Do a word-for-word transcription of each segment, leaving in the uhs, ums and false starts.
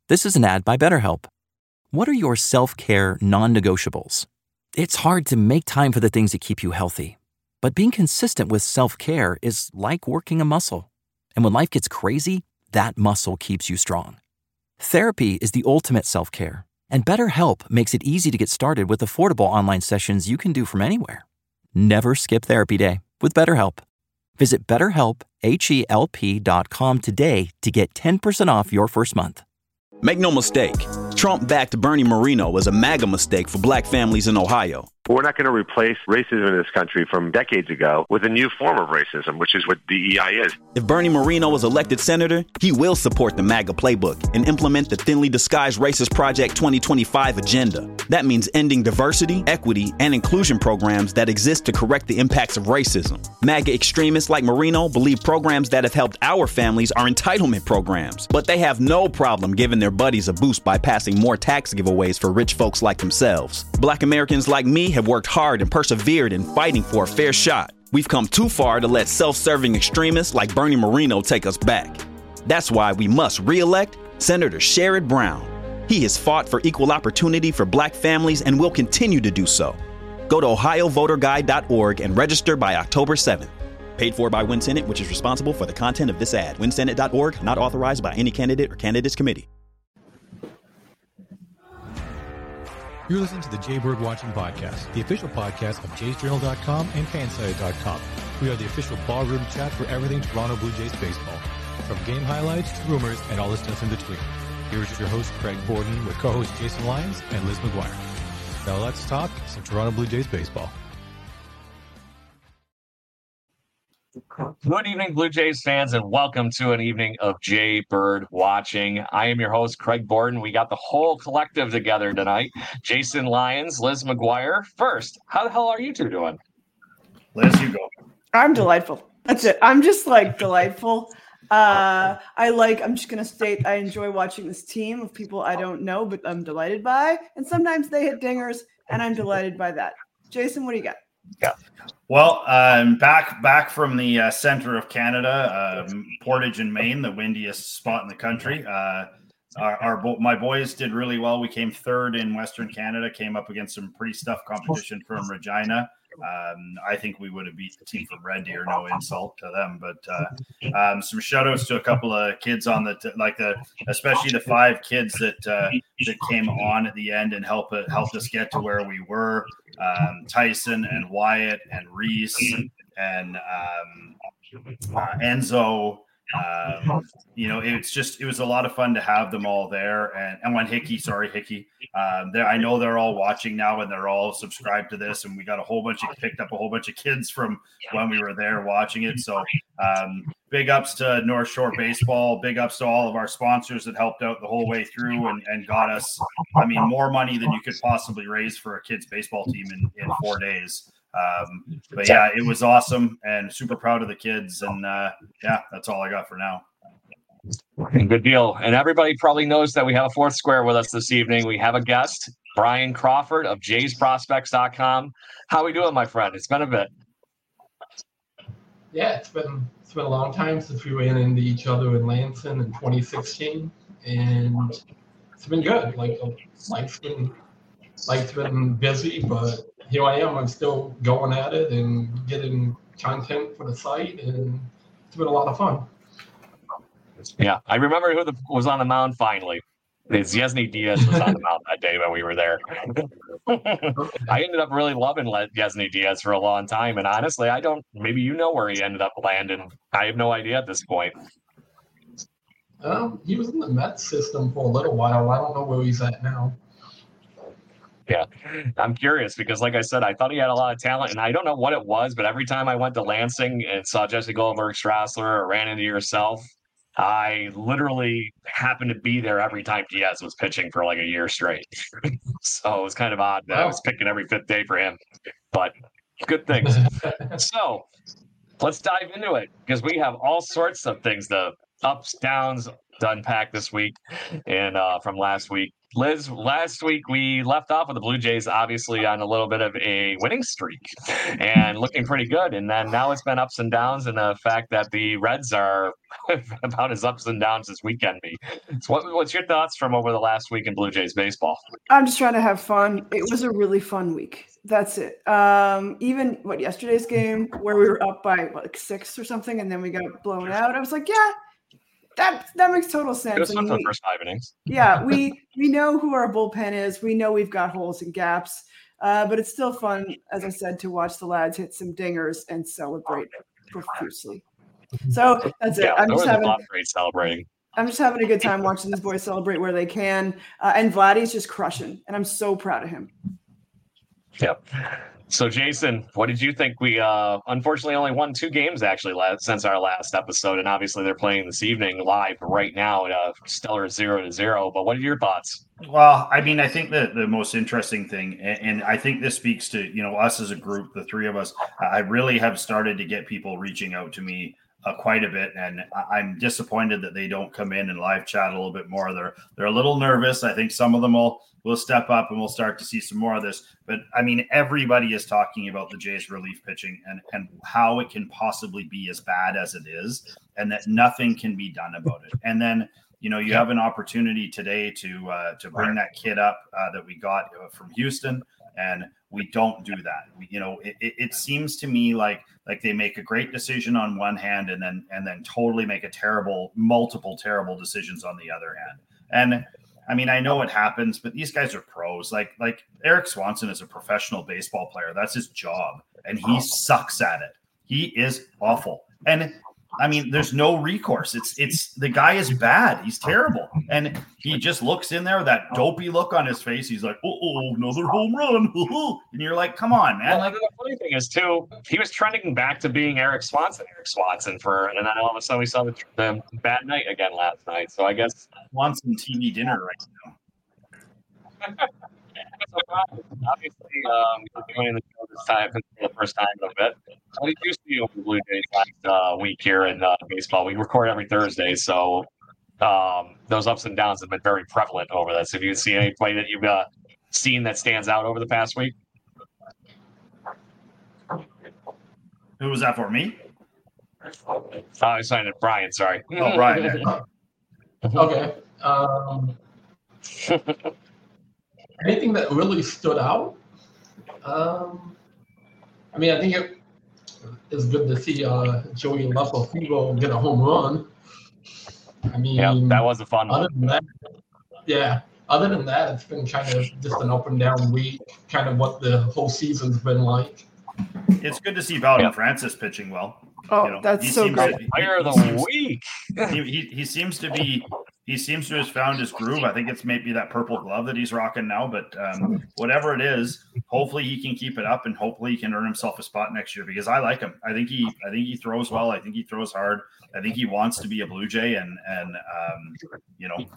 This is an ad by BetterHelp. What are your self-care non-negotiables? It's hard to make time for the things that keep you healthy. But being consistent with self-care is like working a muscle. And when life gets crazy, that muscle keeps you strong. Therapy is the ultimate self-care. And BetterHelp makes it easy to get started with affordable online sessions you can do from anywhere. Never skip therapy day with BetterHelp. Visit betterhelp, H E L P dot com today to get ten percent off your first month. Make no mistake, Trump-backed Bernie Moreno was a MAGA mistake for black families in Ohio. We're not going to replace racism in this country from decades ago with a new form of racism, which is what D E I is. If Bernie Moreno was elected senator, he will support the MAGA playbook and implement the thinly disguised Racist Project twenty twenty-five agenda. That means ending diversity, equity, and inclusion programs that exist to correct the impacts of racism. MAGA extremists like Moreno believe programs that have helped our families are entitlement programs, but they have no problem giving their buddies a boost by passing more tax giveaways for rich folks like themselves. Black Americans like me have worked hard and persevered in fighting for a fair shot. We've come too far to let self-serving extremists like Bernie Moreno take us back. That's why we must re-elect Senator Sherrod Brown. He has fought for equal opportunity for black families and will continue to do so. Go to ohio voter guide dot org and register by October seventh. Paid for by Win Senate, which is responsible for the content of this ad. win senate dot org, not authorized by any candidate or candidates committee. You're listening to the Jay Bird Watching Podcast, the official podcast of jays journal dot com and fansided dot com. We are the official ballroom chat for everything Toronto Blue Jays baseball, from game highlights to rumors and all the stuff in between. Here's your host, Craig Borden, with co-host Jason Lyons and Liz McGuire. Now let's talk some Toronto Blue Jays baseball. Good evening, Blue Jays fans, and welcome to an evening of Jay Bird Watching. I am your host, Craig Borden. We got the whole collective together tonight. Jason Lyons, Liz McGuire. First, how the hell are you two doing? Liz, you go. I'm delightful. That's it. I'm just like delightful. Uh, I like, I'm just going to state, I enjoy watching this team of people I don't know, but I'm delighted by. And sometimes they hit dingers, and I'm delighted by that. Jason, what do you got? Yeah. Well, um, back back from the uh, center of Canada, um, Portage in Maine, the windiest spot in the country. Uh, our, our bo- my boys did really well. We came third in Western Canada, came up against some pretty tough competition from Regina. Um, I think we would have beat the team from Red Deer, no insult to them. But uh, um, some shout outs to a couple of kids on the, t- like the, especially the five kids that uh, that came on at the end and help it, helped us get to where we were. Um, Tyson and Wyatt and Reese and um, uh, Enzo. Um, you know, it's just, it was a lot of fun to have them all there. And, and when Hickey, sorry, Hickey, um, I know they're all watching now and they're all subscribed to this. And we got a whole bunch of, picked up a whole bunch of kids from when we were there watching it. So um, big ups to North Shore Baseball, big ups to all of our sponsors that helped out the whole way through and, and got us, I mean, more money than you could possibly raise for a kids baseball team in, in four days. Um, but yeah, it was awesome and super proud of the kids. And uh, yeah, that's all I got for now. Good deal. And everybody probably knows that we have a fourth square with us this evening. We have a guest, Brian Crawford of jays prospects dot com. How are we doing, my friend? It's been a bit. Yeah, it's been it's been a long time since we ran into each other in Lansing in twenty sixteen, and it's been good. Like life's been life's been busy, but here I am. I'm still going at it and getting content for the site, and it's been a lot of fun. Yeah, I remember who the, was on the mound finally. It's Yesny Diaz was on the mound that day when we were there. I ended up really loving Yesny Diaz for a long time, and honestly, I don't. Maybe you know where he ended up landing. I have no idea at this point. Um, he was in the Mets system for a little while. I don't know where he's at now. Yeah, I'm curious because, like I said, I thought he had a lot of talent, and I don't know what it was, but every time I went to Lansing and saw Jesse Goldberg Strassler or ran into yourself, I literally happened to be there every time Diaz was pitching for like a year straight. So it was kind of odd that I was picking every fifth day for him, but good things. So let's dive into it because we have all sorts of things, the ups, downs, to unpack this week and uh, from last week. Liz, last week we left off with the Blue Jays obviously on a little bit of a winning streak and looking pretty good. And then now it's been ups and downs, and the fact that the Reds are about as ups and downs as we can be. So what, what's your thoughts from over the last week in Blue Jays baseball? I'm just trying to have fun. It was a really fun week. That's it. Um, even what yesterday's game where we were up by what, like six or something, and then we got blown out. I was like, yeah, that that makes total sense. It was I fun mean, for the we, first five innings. yeah, we we know who our bullpen is. We know we've got holes and gaps, uh, but it's still fun, as I said, to watch the lads hit some dingers and celebrate profusely. So that's Yeah, it. I'm there just was having a lot of great celebrating. I'm just having a good time watching these boys celebrate where they can, uh, and Vladdy's just crushing, and I'm so proud of him. Yep. So, Jason, what did you think? We uh, unfortunately only won two games actually last, since our last episode, and obviously they're playing this evening live right now at a stellar zero to zero. But what are your thoughts? Well, I mean, I think that the most interesting thing, and, and I think this speaks to, you know, us as a group, the three of us, I really have started to get people reaching out to me uh, quite a bit, and I, I'm disappointed that they don't come in and live chat a little bit more. They're they're a little nervous. I think some of them will will step up, and we'll start to see some more of this. But I mean, everybody is talking about the Jays relief pitching and and how it can possibly be as bad as it is, and that nothing can be done about it. And then, you know, you have an opportunity today to uh, to bring that kid up uh, that we got uh, from Houston, and we don't do that. We, you know, it, it, it seems to me like like they make a great decision on one hand, and then and then totally make a terrible, multiple terrible decisions on the other hand. And I mean, I know it happens, but these guys are pros. Like like Eric Swanson is a professional baseball player. That's his job, and he sucks at it. He is awful. And I mean, there's no recourse. It's it's the guy is bad. He's terrible. And he just looks in there, that dopey look on his face. He's like, oh, oh another home run. And you're like, come on, man. Well, Like, the funny thing is, too, he was trending back to being Eric Swanson, Eric Swanson for, and then all of a sudden we saw the, the bad night again last night. So I guess Swanson T V dinner right now. obviously, um, we're doing the show this time for the first time in a bit. What did you see over the Blue Jays last uh, week here in uh, baseball? We record every Thursday, so um, those ups and downs have been very prevalent over this. Have you seen any play that you've uh, seen that stands out over the past week? Who was that for, me? Oh, I signed it, Brian. Sorry. Oh, Brian. Yeah. Okay. Um, anything that really stood out? Um, I mean, I think it is good to see uh, Joey Lefebvre get a home run. I mean, yeah, that was a fun other one. Than that, yeah. Other than that, it's been kind of just an up and down week, kind of what the whole season's been like. It's good to see Bowden Yeah. Francis pitching well. Oh, You know, that's he so seems great. to- Player of he the seems- week. he, he he seems to be he seems to have found his groove. I think it's maybe that purple glove that he's rocking now, but um, whatever it is, hopefully he can keep it up, and hopefully he can earn himself a spot next year, because I like him. I think he I think he throws well. I think he throws hard. I think he wants to be a Blue Jay, and and um, you know,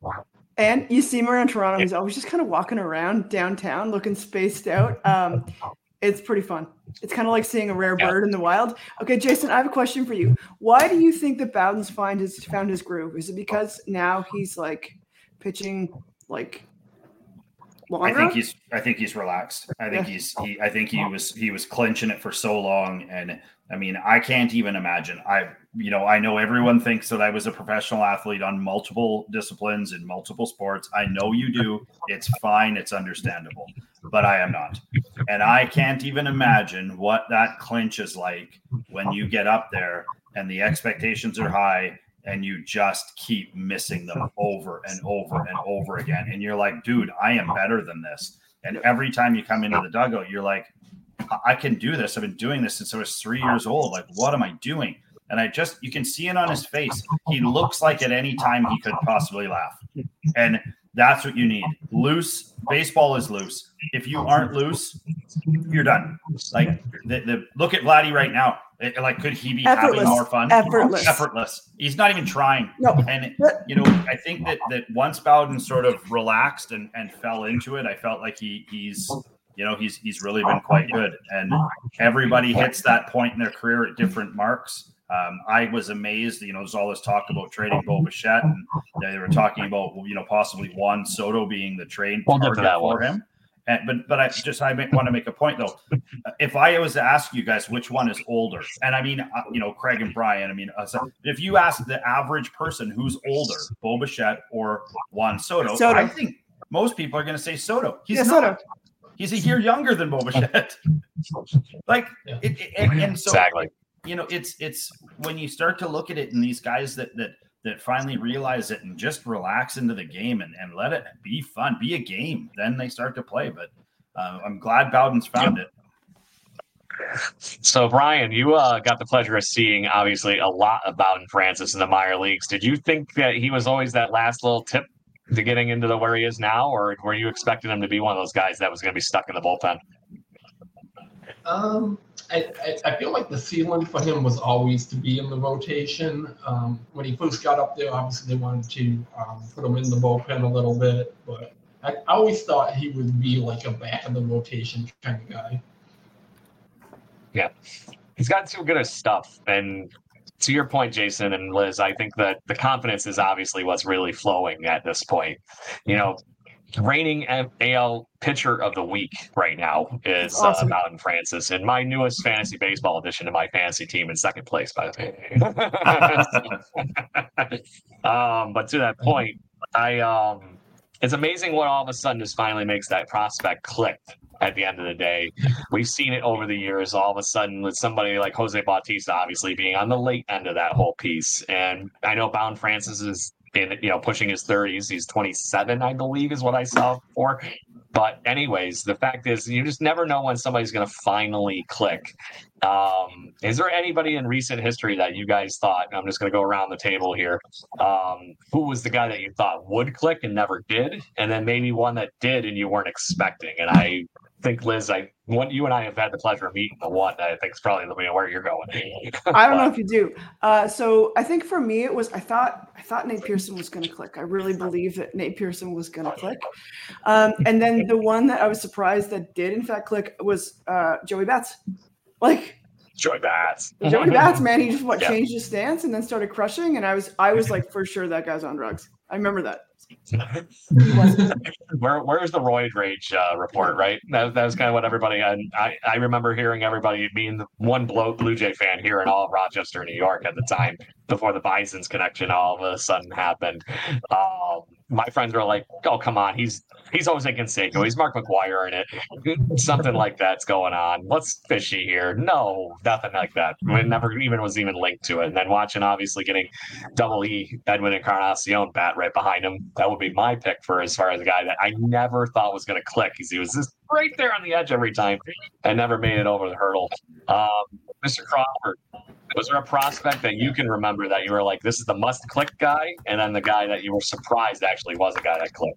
And you see him around Toronto. He's always just kind of walking around downtown looking spaced out. Um, it's pretty fun. It's kind of like seeing a rare Yeah. bird in the wild. Okay, Jason, I have a question for you. Why do you think that Bowden's find his found his groove? Is it because now he's like pitching like longer? I think he's I think he's relaxed. I think Yeah. he's he I think he was he was clinching it for so long, and I mean, I can't even imagine. I you know, I know everyone thinks that I was a professional athlete on multiple disciplines in multiple sports. I know you do. It's fine, it's understandable. But I am not. And I can't even imagine what that clinch is like when you get up there and the expectations are high and you just keep missing them over and over and over again. And you're like, dude, I am better than this. And every time you come into the dugout, you're like, I can do this. I've been doing this since I was three years old. Like, what am I doing? And I just, you can see it on his face. He looks like at any time he could possibly laugh. And that's what you need. Loose. Baseball is loose. If you aren't loose, you're done. Like, the, the look at Vladdy right now. It, like, could he be Effortless. having more fun? Effortless. Effortless. He's not even trying. No. And, you know, I think that that once Bowden sort of relaxed and, and fell into it, I felt like he he's, you know, he's he's really been quite good. And everybody hits that point in their career at different marks. Um, I was amazed. You know, there's all this talk about trading Bo Bichette, and they were talking about, you know, possibly Juan Soto being the trade we'll target for one. him. And, but but I just I want to make a point though. If I was to ask you guys which one is older, and I mean uh, you know Craig and Brian, I mean uh, so if you ask the average person who's older, Bo Bichette or Juan Soto, Soto, I think most people are going to say Soto. He's yeah, not. Soto. He's a year younger than Bo Bichette. like yeah. it, it, and, and so exactly. You know, it's it's when you start to look at it, and these guys that that that finally realize it and just relax into the game and, and let it be fun, be a game. Then they start to play. But uh, I'm glad Bowden's found it. So, Brian, you uh, got the pleasure of seeing, obviously, a lot of Bowden Francis in the minor leagues. Did you think that he was always that last little tip to getting into the where he is now, or were you expecting him to be one of those guys that was going to be stuck in the bullpen? Um, I, I, I feel like the ceiling for him was always to be in the rotation. Um, when he first got up there, obviously they wanted to um, put him in the bullpen a little bit, but I, I always thought he would be like a back of the rotation kind of guy. Yeah, he's got too good of stuff. And to your point, Jason and Liz, I think that the confidence is obviously what's really flowing at this point. You know, reigning A L pitcher of the week right now is awesome. uh, Bowden Francis, and my newest fantasy baseball addition to my fantasy team in second place, by the way. um, but to that point, I um, it's amazing what all of a sudden just finally makes that prospect click. At the end of the day, we've seen it over the years. All of a sudden, with somebody like Jose Bautista, obviously being on the late end of that whole piece, and I know Bowden Francis is in, you know, pushing his thirties. He's twenty-seven, I believe, is what I saw before. But anyways, the fact is, you just never know when somebody's going to finally click. Um, is there anybody in recent history that you guys thought, I'm just going to go around the table here, um, who was the guy that you thought would click and never did? And then maybe one that did and you weren't expecting? And I think, Liz, I one you and I have had the pleasure of meeting the one that I think is probably the way where you're going. I don't know if you do. Uh, so I think for me it was I thought I thought Nate Pearson was going to click. I really believed that Nate Pearson was going to click. Um, and then the one that I was surprised that did in fact click was uh, Joey Bats. Like Joey Bats. Joey Bats, man, he just what yeah. changed his stance and then started crushing. And I was I was like for sure that guy's on drugs. I remember that. Where where's the roid rage uh, report, right? That, that was kind of what everybody I, I I remember hearing everybody being the one Blue, Blue Jay fan here in all of Rochester, New York at the time before the Bison's connection all of a sudden happened. Um, my friends were like, "Oh, come on, he's he's Jose Canseco, he's Mark McGwire in it, something like that's going on. What's fishy here?" No, nothing like that. It never even was even linked to it. And then watching, obviously, getting Double E Edwin Encarnacion bat right behind him, that would be my pick for as far as a guy that I never thought was going to click, because he was just right there on the edge every time and never made it over the hurdle. Um, Mister Crawford, was there a prospect that you can remember that you were like, this is the must click guy, and then the guy that you were surprised actually was a guy that clicked?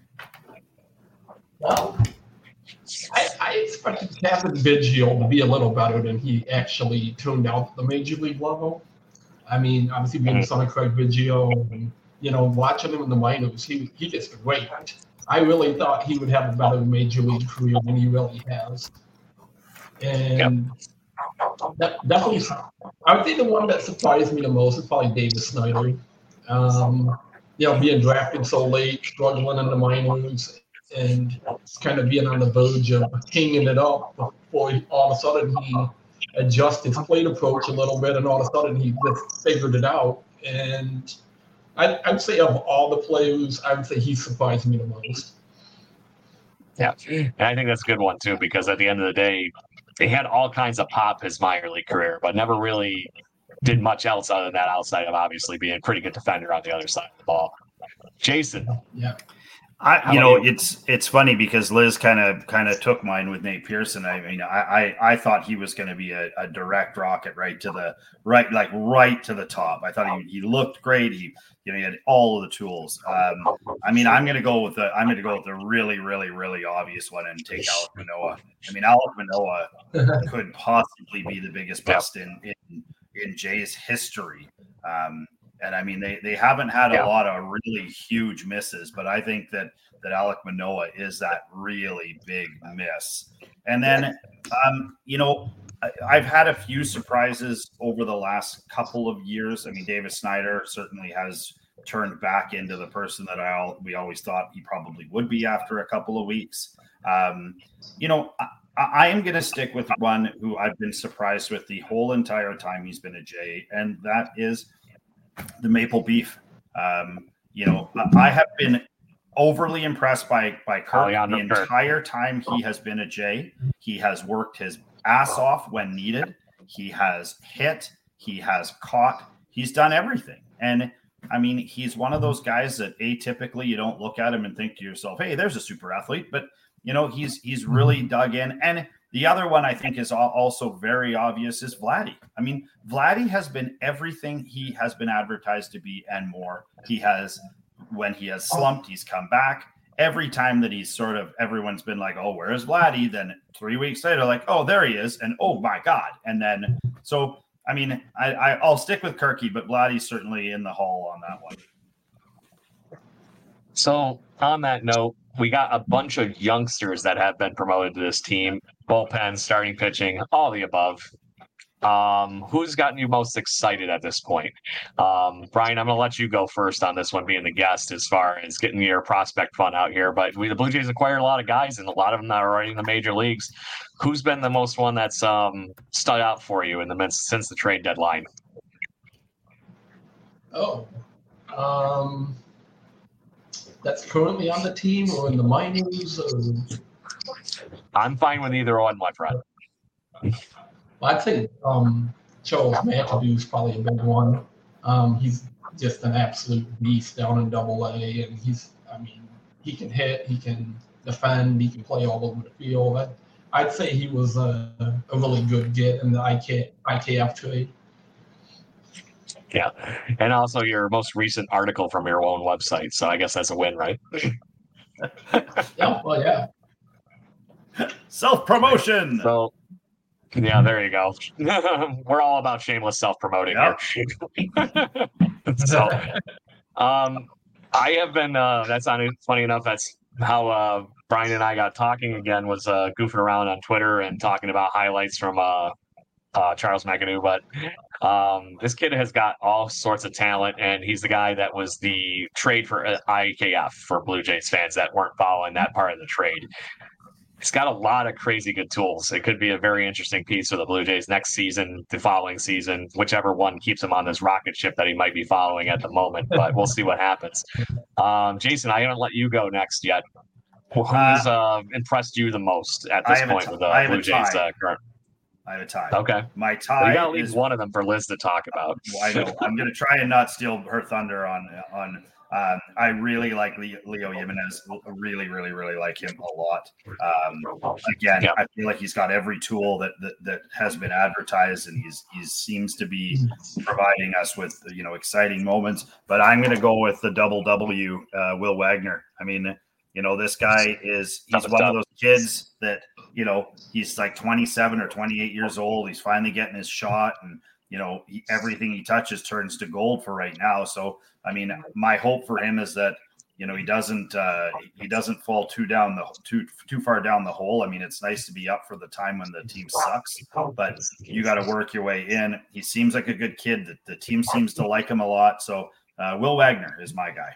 Well, I, I expected Kevin Biggio to be a little better than he actually turned out at the major league level. I mean, obviously being the son of Craig Biggio, and, you know, watching him in the minors, he he gets great. I really thought he would have a better major league career than he really has. And yep. that, definitely, I would say the one that surprised me the most is probably Davis Snyder. Um, you know, being drafted so late, struggling in the minors, and kind of being on the verge of hanging it up before he, all of a sudden he adjusts his plate approach a little bit, and all of a sudden he just figured it out. And I'd, I'd say of all the players, I would say he surprised me the most. Yeah, and I think that's a good one too, because at the end of the day, he had all kinds of pop his minor league career, but never really did much else other than that, outside of obviously being a pretty good defender on the other side of the ball. Jason. Yeah. I, you know, you? it's it's funny because Liz kind of kind of took mine with Nate Pearson. I mean, I I, I thought he was going to be a, a direct rocket right to the right, like right to the top. I thought he, he looked great. He you know he had all of the tools. Um, I mean, I'm going to go with the I'm going to go with the really really really obvious one and take Alek Manoah. I mean, Alek Manoah could possibly be the biggest bust in in, in Jay's history. Um, And I mean, they, they haven't had Yeah. a lot of really huge misses, but I think that, that Alek Manoah is that really big miss. And then, um, you know, I, I've had a few surprises over the last couple of years. I mean, Davis Snyder certainly has turned back into the person that I all, we always thought he probably would be after a couple of weeks. Um, you know, I, I am going to stick with one who I've been surprised with the whole entire time he's been a J, and that is the Maple Beef. Um, you know, I have been overly impressed by by Kirk Oh, yeah, no, the Kirk. entire time he has been a J. He has worked his ass off when needed. He has hit. He has caught. He's done everything. And I mean, he's one of those guys that atypically you don't look at him and think to yourself, hey, there's a super athlete. But, you know, he's he's really dug in. And the other one I think is also very obvious is Vladdy. I mean, Vladdy has been everything he has been advertised to be and more. He has, when he has slumped, he's come back. Every time that he's sort of, everyone's been like, oh, where is Vladdy? Then three weeks later, like, oh, there he is. And oh my God. And then, so, I mean, I, I, I'll stick with Kirky, but Vladdy's certainly in the hall on that one. So on that note, we got a bunch of youngsters that have been promoted to this team, bullpen, starting pitching, all the above. Um, who's gotten you most excited at this point? Um, Brian, I'm going to let you go first on this one, being the guest as far as getting your prospect fund out here. But we, the Blue Jays acquired a lot of guys, and a lot of them are already in the major leagues. Who's been the most one that's um, stood out for you in the since the trade deadline? Oh, um, that's currently on the team or in the minors? Or... I'm fine with either one, my friend. I'd say um, Charles McAdoo is probably a big one. Um, he's just an absolute beast down in Double A, and he's, I mean, he can hit, he can defend, he can play all over the field. I'd, I'd say he was a, a really good get in the I K, I K F trade. Yeah, and also your most recent article from your own website, so I guess that's a win, right? Yeah, well, yeah. Self-promotion. So. Yeah, there you go. We're all about shameless self-promoting Yep. here. So, um, I have been, uh, that's not funny enough. That's how uh, Brian and I got talking again, was uh, goofing around on Twitter and talking about highlights from uh, uh, Charles McAdoo. But um, this kid has got all sorts of talent, and he's the guy that was the trade for uh, I K F for Blue Jays fans that weren't following that part of the trade. He's got a lot of crazy good tools. It could be a very interesting piece for the Blue Jays next season, the following season, whichever one keeps him on this rocket ship that he might be following at the moment. But we'll see what happens. Um, Jason, I haven't let you go next yet. Who's uh, impressed you the most at this point t- with the Blue Jays uh, current? I have a tie. Okay. My tie well, you gotta leave is one of them for Liz to talk about. Well, I know. I'm going to try and not steal her thunder on on. Um, I really like Leo, Leo Jimenez. Really, really, really like him a lot. Um, again, Yeah. I feel like he's got every tool that, that that has been advertised, and he's he seems to be providing us with you know exciting moments. But I'm going to go with the double W, uh, Will Wagner. I mean, you know, this guy is he's one of those kids that you know he's like twenty-seven or twenty-eight years old. He's finally getting his shot, and you know he, everything he touches turns to gold for right now. So. I mean, my hope for him is that you know he doesn't uh, he doesn't fall too down the too too far down the hole. I mean, it's nice to be up for the time when the team sucks, but you got to work your way in. He seems like a good kid. The, the team seems to like him a lot. So uh, Will Wagner is my guy.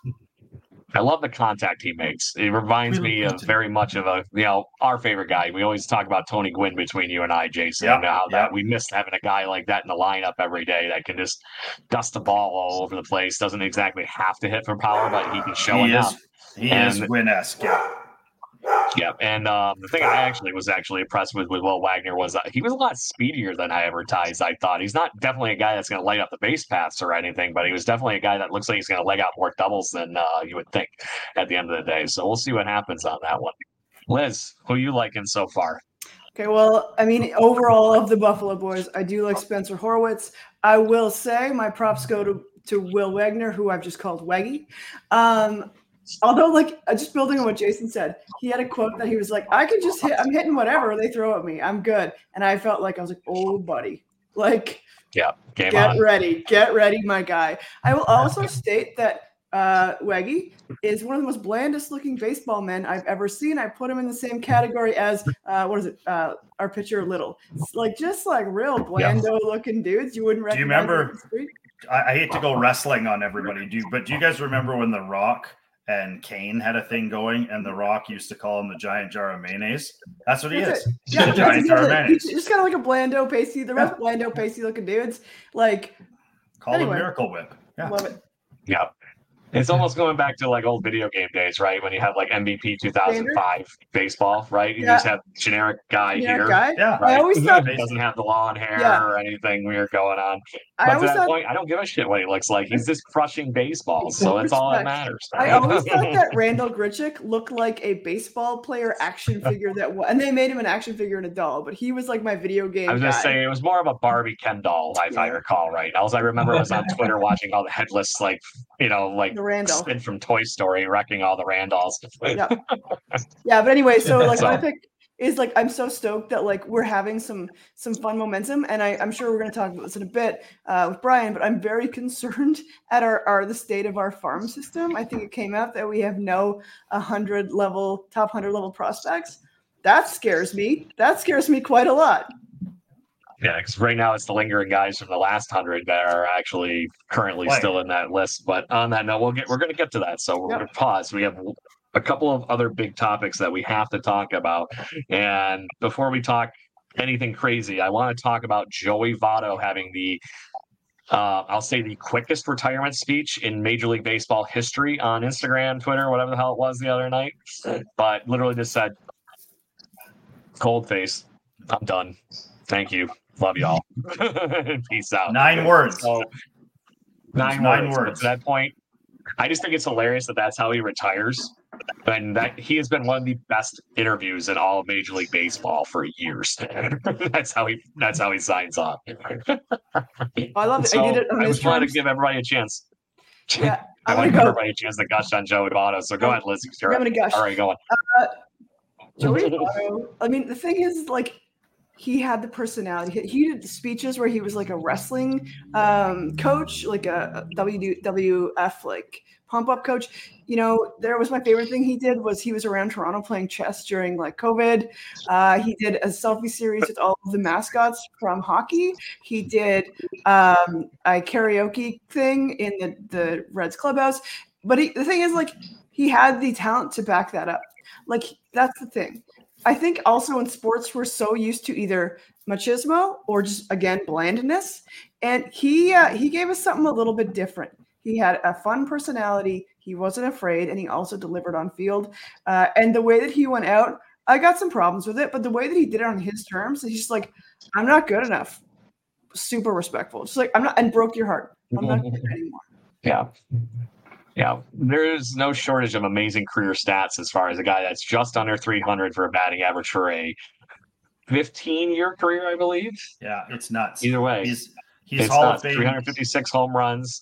I love the contact he makes. It reminds me of very much of a, you know, our favorite guy. We always talk about Tony Gwynn between you and I, Jason, Yep, and how yep. that we miss having a guy like that in the lineup every day that can just dust the ball all over the place. Doesn't exactly have to hit for power, but he can show He enough. is he And- is Gwynn-esque. Yeah. Yeah, and um, the thing I actually was actually impressed with with Will Wagner was uh, he was a lot speedier than I advertised. I thought he's not definitely a guy that's going to light up the base paths or anything, but he was definitely a guy that looks like he's going to leg out more doubles than uh, you would think at the end of the day. So we'll see what happens on that one. Liz, who you liking so far? Okay, well, I mean, overall of the Buffalo Boys, I do like Spencer Horwitz. I will say my props go to, to Will Wagner, who I've just called Weggy. Um, although, like, uh, just building on what Jason said, he had a quote that he was like, I could just hit, I'm hitting whatever they throw at me. I'm good. And I felt like I was like, oh, buddy. Like, Yeah, game Get on. ready. Get ready, my guy. I will also state that uh, Weggy is one of the most blandest looking baseball men I've ever seen. I put him in the same category as, uh, what is it, uh, our pitcher Little. It's like just like real blando looking dudes. You wouldn't Do you recognize remember? them on the street. I, I hate to go wrestling on everybody, do you, but do you guys remember when The Rock and Kane had a thing going, and The Rock used to call him the giant jar of mayonnaise? That's what he That's is. it. He's Yeah, a that's giant jar of exactly- mayonnaise. he's just kind of like a blando, pasty, the rest blando, pasty looking dudes. Like, Call anyway. him Miracle Whip. Yeah. love it. Yeah. It's almost going back to like old video game days, right? When you have like M V P two thousand five baseball, right? You Yeah. just have generic guy Generic here. guy? Yeah. Right? I always thought- He doesn't have the long hair Yeah. or anything weird going on. I But to always that thought- point, I don't give a shit what he looks like. He's just crushing baseballs, so it's all that matters. I always thought that Randall Grichuk looked like a baseball player action figure that was, and they made him an action figure and a doll, but he was like my video game I was guy. just saying it was more of a Barbie Ken doll, if I recall right. All I remember was on Twitter watching all the headless, like you know, like The Randall. Sid from Toy Story wrecking all the Randalls. yeah. yeah, but anyway, so like So- my pick is like I'm so stoked that like we're having some some fun momentum, and I, I'm sure we're going to talk about this in a bit uh, with Brian. But I'm very concerned at our, our the state of our farm system. I think it came out that we have no a hundred level top hundred level prospects. That scares me. That scares me quite a lot. Yeah, because right now it's the lingering guys from the last hundred that are actually currently Right. still in that list. But on that note, we'll get we're going to get to that. So we're Yep. going to pause. We have a couple of other big topics that we have to talk about. And before we talk anything crazy, I want to talk about Joey Votto having the uh, I'll say the quickest retirement speech in Major League Baseball history on Instagram, Twitter, whatever the hell it was the other night. But literally just said, "Cold face, I'm done. Thank you. Love y'all. Peace out." Nine words. So, nine, Nine words. But words. to that point, I just think it's hilarious that that's how he retires. And that he has been one of the best interviews in all of Major League Baseball for years. that's how he. That's how he signs off. I love it. So I did it on I his just wanted to terms. give everybody a chance. Yeah, I I'm want to gonna give go. everybody a chance to gush on Joey Votto. So go ahead, Liz. I'm gonna gush. All right, go on. Uh, Joey Votto. I mean, the thing is, like, he had the personality. He, he did speeches where he was like a wrestling um, coach, like a W W F like pump up coach. You know, there was my favorite thing he did was he was around Toronto playing chess during like COVID. Uh, he did a selfie series with all of the mascots from hockey. He did um, a karaoke thing in the the Reds clubhouse. But he, the thing is, like, he had the talent to back that up. Like, that's the thing. I think also in sports, we're so used to either machismo or just, again, blandness. And he uh, he gave us something a little bit different. He had a fun personality. He wasn't afraid, and he also delivered on field. Uh, and the way that he went out, I got some problems with it, but the way that he did it on his terms, he's just like, I'm not good enough. Super respectful. Just like, I'm not, and broke your heart. I'm not good anymore. Yeah. Yeah, there's no shortage of amazing career stats as far as a guy that's just under three hundred for a batting average for a fifteen-year career, I believe. Yeah, it's nuts. Either way, he's he's it's Hall nuts. of Fame. three hundred fifty-six home runs,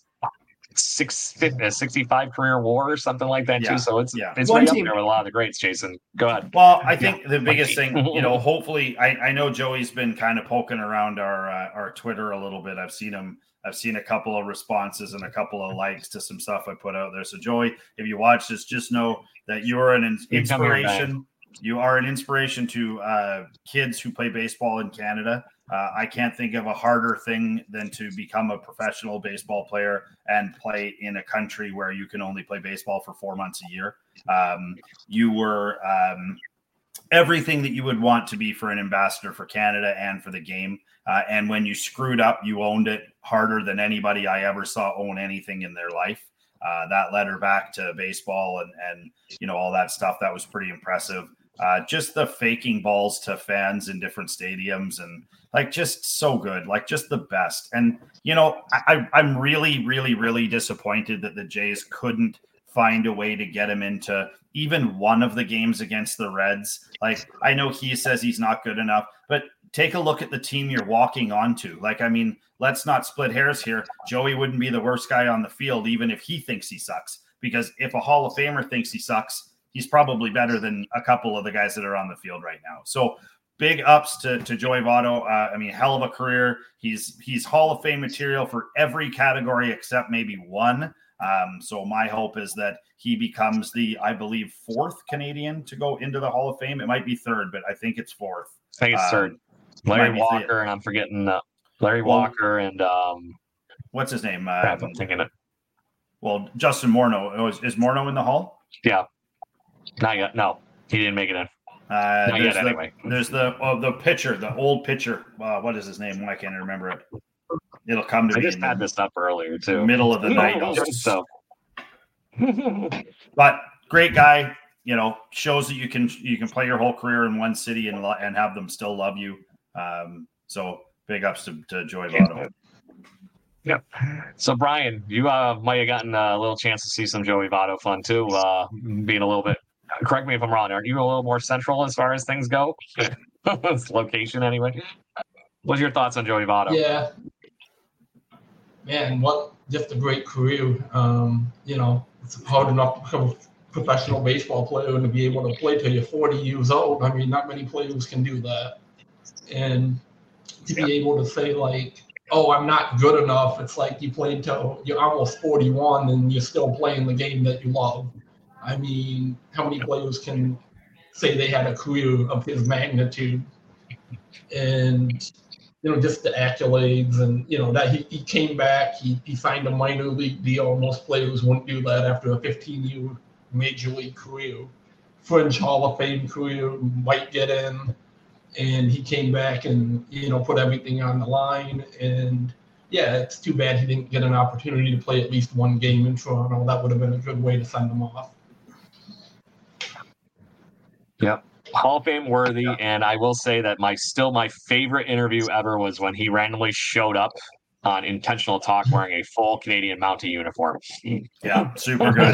six, uh, sixty-five career WAR or something like that Yeah, too. So it's yeah. it's One right team. up there with a lot of the greats. Jason, go ahead. Well, I think the biggest thing, you know, hopefully, I, I know Joey's been kind of poking around our uh, our Twitter a little bit. I've seen him. I've seen a couple of responses and a couple of likes to some stuff I put out there. So, Joey, if you watch this, just know that you are an in- You come here, inspiration. You are an inspiration to uh, kids who play baseball in Canada. Uh, I can't think of a harder thing than to become a professional baseball player and play in a country where you can only play baseball for four months a year. Um, you were um, everything that you would want to be for an ambassador for Canada and for the game. Uh, and when you screwed up, you owned it harder than anybody I ever saw own anything in their life. Uh, that led her back to baseball and, and, you know, all that stuff. That was pretty impressive. Uh, just the faking balls to fans in different stadiums and like, just so good, like just the best. And, you know, I, I'm really, really, really disappointed that the Jays couldn't find a way to get him into even one of the games against the Reds. Like, I know he says he's not good enough, but take a look at the team you're walking onto. Like, I mean, let's not split hairs here. Joey wouldn't be the worst guy on the field, even if he thinks he sucks, because if a Hall of Famer thinks he sucks, he's probably better than a couple of the guys that are on the field right now. So big ups to, to Joey Votto. Uh, I mean, hell of a career. He's he's Hall of Fame material for every category except maybe one. Um, so my hope is that he becomes the, I believe, fourth Canadian to go into the Hall of Fame. It might be third, but I think it's fourth. I think it's um, third. Larry Walker, and I'm forgetting uh, Larry well, Walker and um, what's his name? Um, um, I'm thinking it. Well, Justin Morneau. Oh, is, is Morneau in the Hall? Yeah. Not yet. No, he didn't make it in. Uh, Not yet, the, anyway. There's the oh, the pitcher, the old pitcher. Uh, what is his name? Why can't I remember it? It'll come to I me. just in had the this up earlier too. Middle of the night. so. But great guy. You know, shows that you can you can play your whole career in one city and and have them still love you. Um, so big ups to, to Joey Votto. Yeah. So Brian, you uh, might have gotten a little chance to see some Joey Votto fun too. Uh, being a little bit. Correct me if I'm wrong. Aren't you a little more central as far as things go? Location, anyway. What's your thoughts on Joey Votto? Yeah, man, what just a great career. Um, you know, it's hard enough to become a professional baseball player and to be able to play till you're forty years old. I mean, not many players can do that. And to be able to say like, oh, I'm not good enough. It's like you played till you're almost forty-one and you're still playing the game that you love. I mean, how many players can say they had a career of his magnitude? And, you know, just the accolades and, you know, that he, he came back, he, he signed a minor league deal. Most players wouldn't do that after a fifteen-year major league career. Fringe Hall of Fame career, might get in. And he came back and, you know, put everything on the line. And, yeah, it's too bad he didn't get an opportunity to play at least one game in Toronto. That would have been a good way to send him off. Yep. Hall of Fame worthy. Yeah. And I will say that my still my favorite interview ever was when he randomly showed up on Intentional Talk wearing a full Canadian Mountie uniform. Yeah, super good.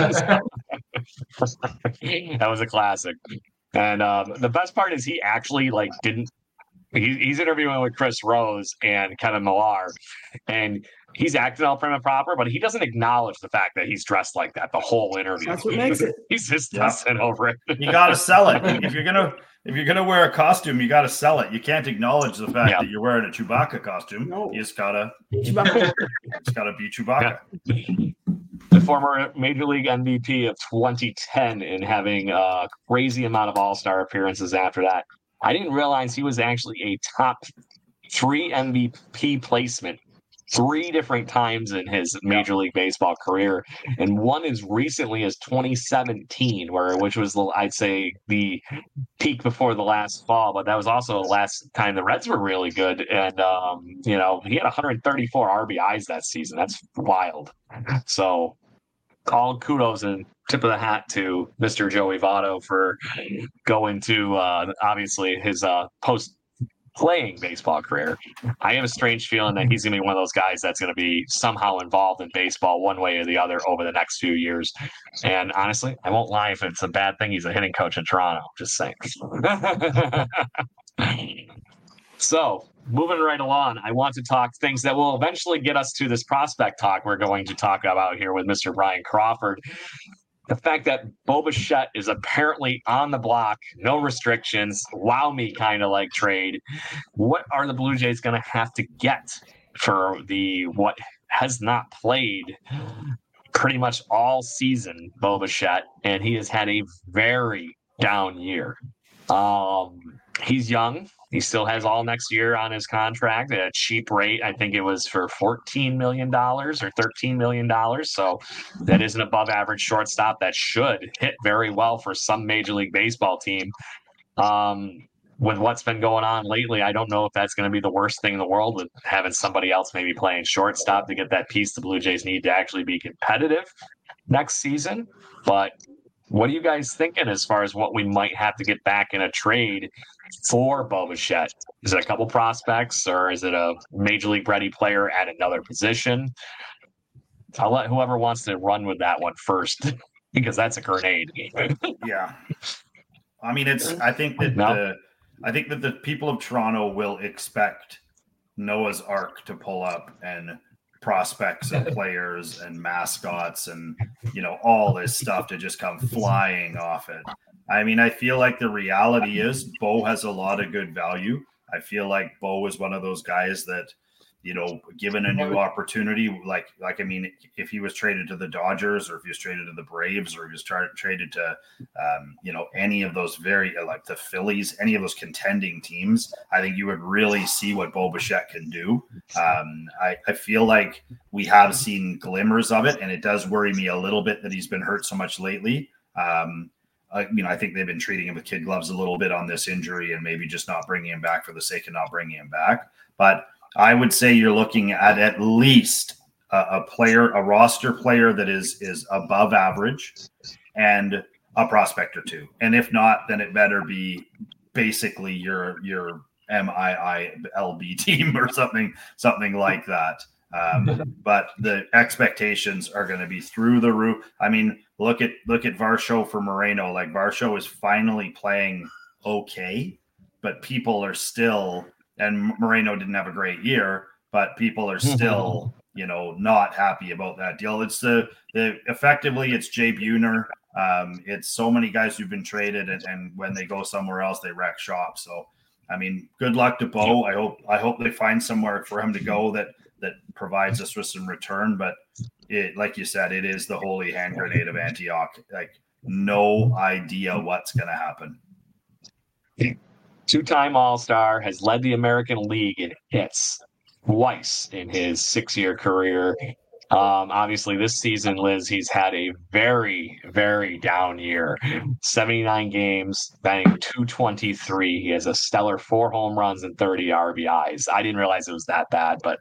That was a classic. And um, the best part is he actually like didn't he, he's interviewing with Chris Rose and Kevin Millar, and he's acting all prim and proper, but he doesn't acknowledge the fact that he's dressed like that the whole interview. That's what makes it. He's just yeah. fussing over it. You got to sell it. If you're gonna if you're gonna wear a costume, you got to sell it. You can't acknowledge the fact yeah. that you're wearing a Chewbacca costume. No. You just gotta Chewbacca. It's gotta be Chewbacca. Yeah. The former Major League M V P of twenty ten and having a crazy amount of All-Star appearances after that. I didn't realize he was actually a top three M V P placement three different times in his Major League Baseball career, and one as recently as twenty seventeen, where which was I'd say the peak before the last fall, but that was also the last time the Reds were really good. And um, you know, he had one hundred thirty-four R B Is that season. That's wild. So all kudos and tip of the hat to Mister Joey Votto for going to uh, obviously his uh, post playing baseball career. I have a strange feeling that he's going to be one of those guys that's going to be somehow involved in baseball one way or the other over the next few years. And honestly, I won't lie if it's a bad thing he's a hitting coach in Toronto. Just saying. So, moving right along, I want to talk things that will eventually get us to this prospect talk we're going to talk about here with Mister Brian Crawford. The fact that Bo Bichette is apparently on the block, no restrictions, wow me kind of like trade. What are the Blue Jays going to have to get for the what has not played pretty much all season, Bo Bichette, and he has had a very down year. Um, he's young. He still has all next year on his contract at a cheap rate. I think it was for fourteen million dollars or thirteen million dollars. So that is an above average shortstop that should hit very well for some Major League Baseball team. Um, with what's been going on lately, I don't know if that's going to be the worst thing in the world with having somebody else maybe playing shortstop to get that piece the Blue Jays need to actually be competitive next season. But what are you guys thinking as far as what we might have to get back in a trade for Bo Bichette? Is it a couple prospects or is it a Major League ready player at another position? I'll let whoever wants to run with that one first because that's a grenade. Yeah. I mean, it's, I think that no? the, I think that the people of Toronto will expect Noah's Ark to pull up and prospects and players and mascots and, you know, all this stuff to just come flying off it. I mean, I feel like the reality is Bo has a lot of good value. I feel like Bo is one of those guys that, you know, given a new opportunity, like, like I mean, if he was traded to the Dodgers or if he was traded to the Braves or he was tra- traded to, um, you know, any of those very, like the Phillies, any of those contending teams, I think you would really see what Bo Bichette can do. Um, I, I feel like we have seen glimmers of it, and it does worry me a little bit that he's been hurt so much lately. Um, I, you know, I think they've been treating him with kid gloves a little bit on this injury and maybe just not bringing him back for the sake of not bringing him back. But I would say you're looking at at least a, a player, a roster player that is is above average, and a prospect or two. And if not, then it better be basically your your M I I L B team or something something like that. Um, but the expectations are going to be through the roof. I mean, look at look at Varsho for Moreno. Like Varsho is finally playing okay, but people are still. And Moreno didn't have a great year, but people are still, you know, not happy about that deal. It's the, the effectively it's Jay Buhner. Um, it's so many guys who've been traded, and, and when they go somewhere else, they wreck shop. So, I mean, good luck to Bo. I hope I hope they find somewhere for him to go that that provides us with some return. But it, like you said, it is the holy hand grenade of Antioch. Like, no idea what's going to happen. Two-time All-Star, has led the American League in hits twice in his six-year career. Um, obviously, this season, Liz, he's had a very, very down year. seventy-nine games, batting two twenty-three. He has a stellar four home runs and thirty R B Is. I didn't realize it was that bad, but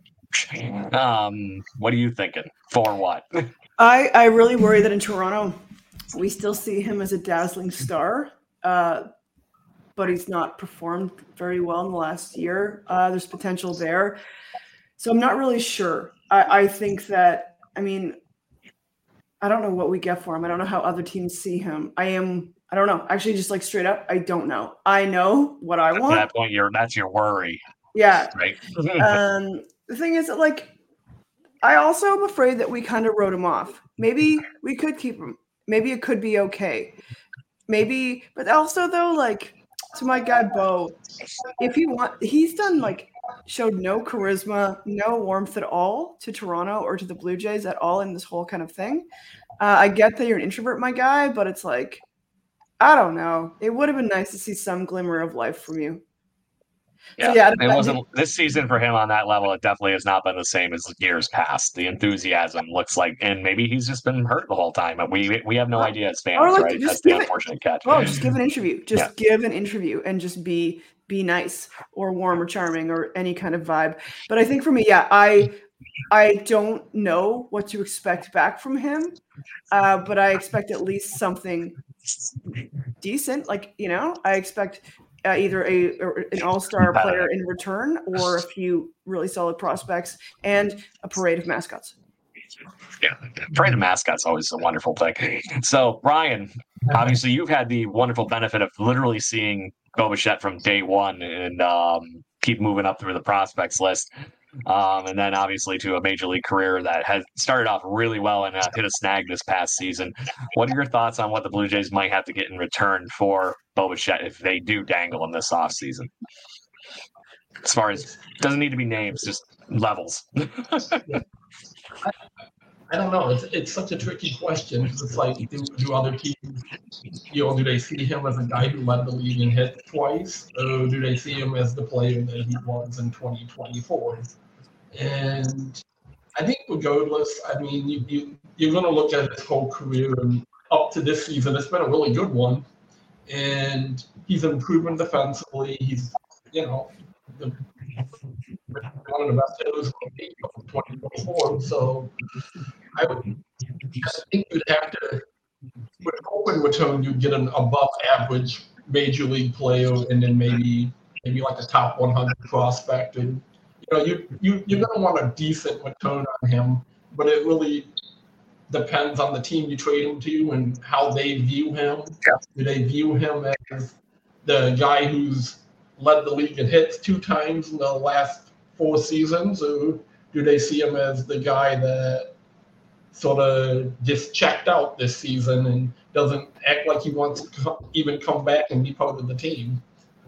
um, what are you thinking? For what? I, I really worry that in Toronto, we still see him as a dazzling star. Uh, but he's not performed very well in the last year. Uh, there's potential there. So I'm not really sure. I, I think that, I mean, I don't know what we get for him. I don't know how other teams see him. I am, I don't know. Actually, just like straight up, I don't know. I know what I want. At that point, you're, that's your worry. Yeah. Right. um, the thing is that, like, I also am afraid that we kind of wrote him off. Maybe we could keep him. Maybe it could be okay. Maybe, but also though, like, to my guy Bo, if he want, he's done like showed no charisma, no warmth at all to Toronto or to the Blue Jays at all in this whole kind of thing. Uh, I get that you're an introvert, my guy, but it's like, I don't know. It would have been nice to see some glimmer of life from you. Yeah, so, yeah it wasn't this season for him on that level. It definitely has not been the same as years past. The enthusiasm looks like, and maybe he's just been hurt the whole time. But we we have no idea as fans, like, right? That's the unfortunate it, catch. Oh, just give an interview. Just yeah. give an interview and just be be nice or warm or charming or any kind of vibe. But I think for me, yeah, I I don't know what to expect back from him, uh, but I expect at least something decent. Like, you know, I expect. Uh, either a an all-star player in return or a few really solid prospects and a parade of mascots. Yeah, parade of mascots always a wonderful thing. So, Brian, obviously you've had the wonderful benefit of literally seeing Bo Bichette from day one and um, keep moving up through the prospects list. Um, and then obviously to a major league career that has started off really well and uh, hit a snag this past season. What are your thoughts on what the Blue Jays might have to get in return for Bo Bichette if they do dangle him this offseason? As far as, doesn't need to be names, just levels. I, I don't know. It's it's such a tricky question. It's like, do, do other teams, you know, do they see him as a guy who led the league in hits twice, or do they see him as the player that he was in twenty twenty-four? And I think regardless, I mean, you, you, you're going to look at his whole career, and up to this season, it's been a really good one. And he's improving defensively. He's, you know, the, one of the best hitters of twenty twenty-four. So I would, I think you'd have to, with open return, you'd get an above average major league player, and then maybe maybe like a top one hundred prospect. And you know, you you you're gonna want a decent return on him, but it really depends on the team you trade him to and how they view him. Yeah. Do they view him as the guy who's led the league in hits two times in the last four seasons, or do they see him as the guy that sort of just checked out this season and doesn't act like he wants to co- even come back and be part of the team.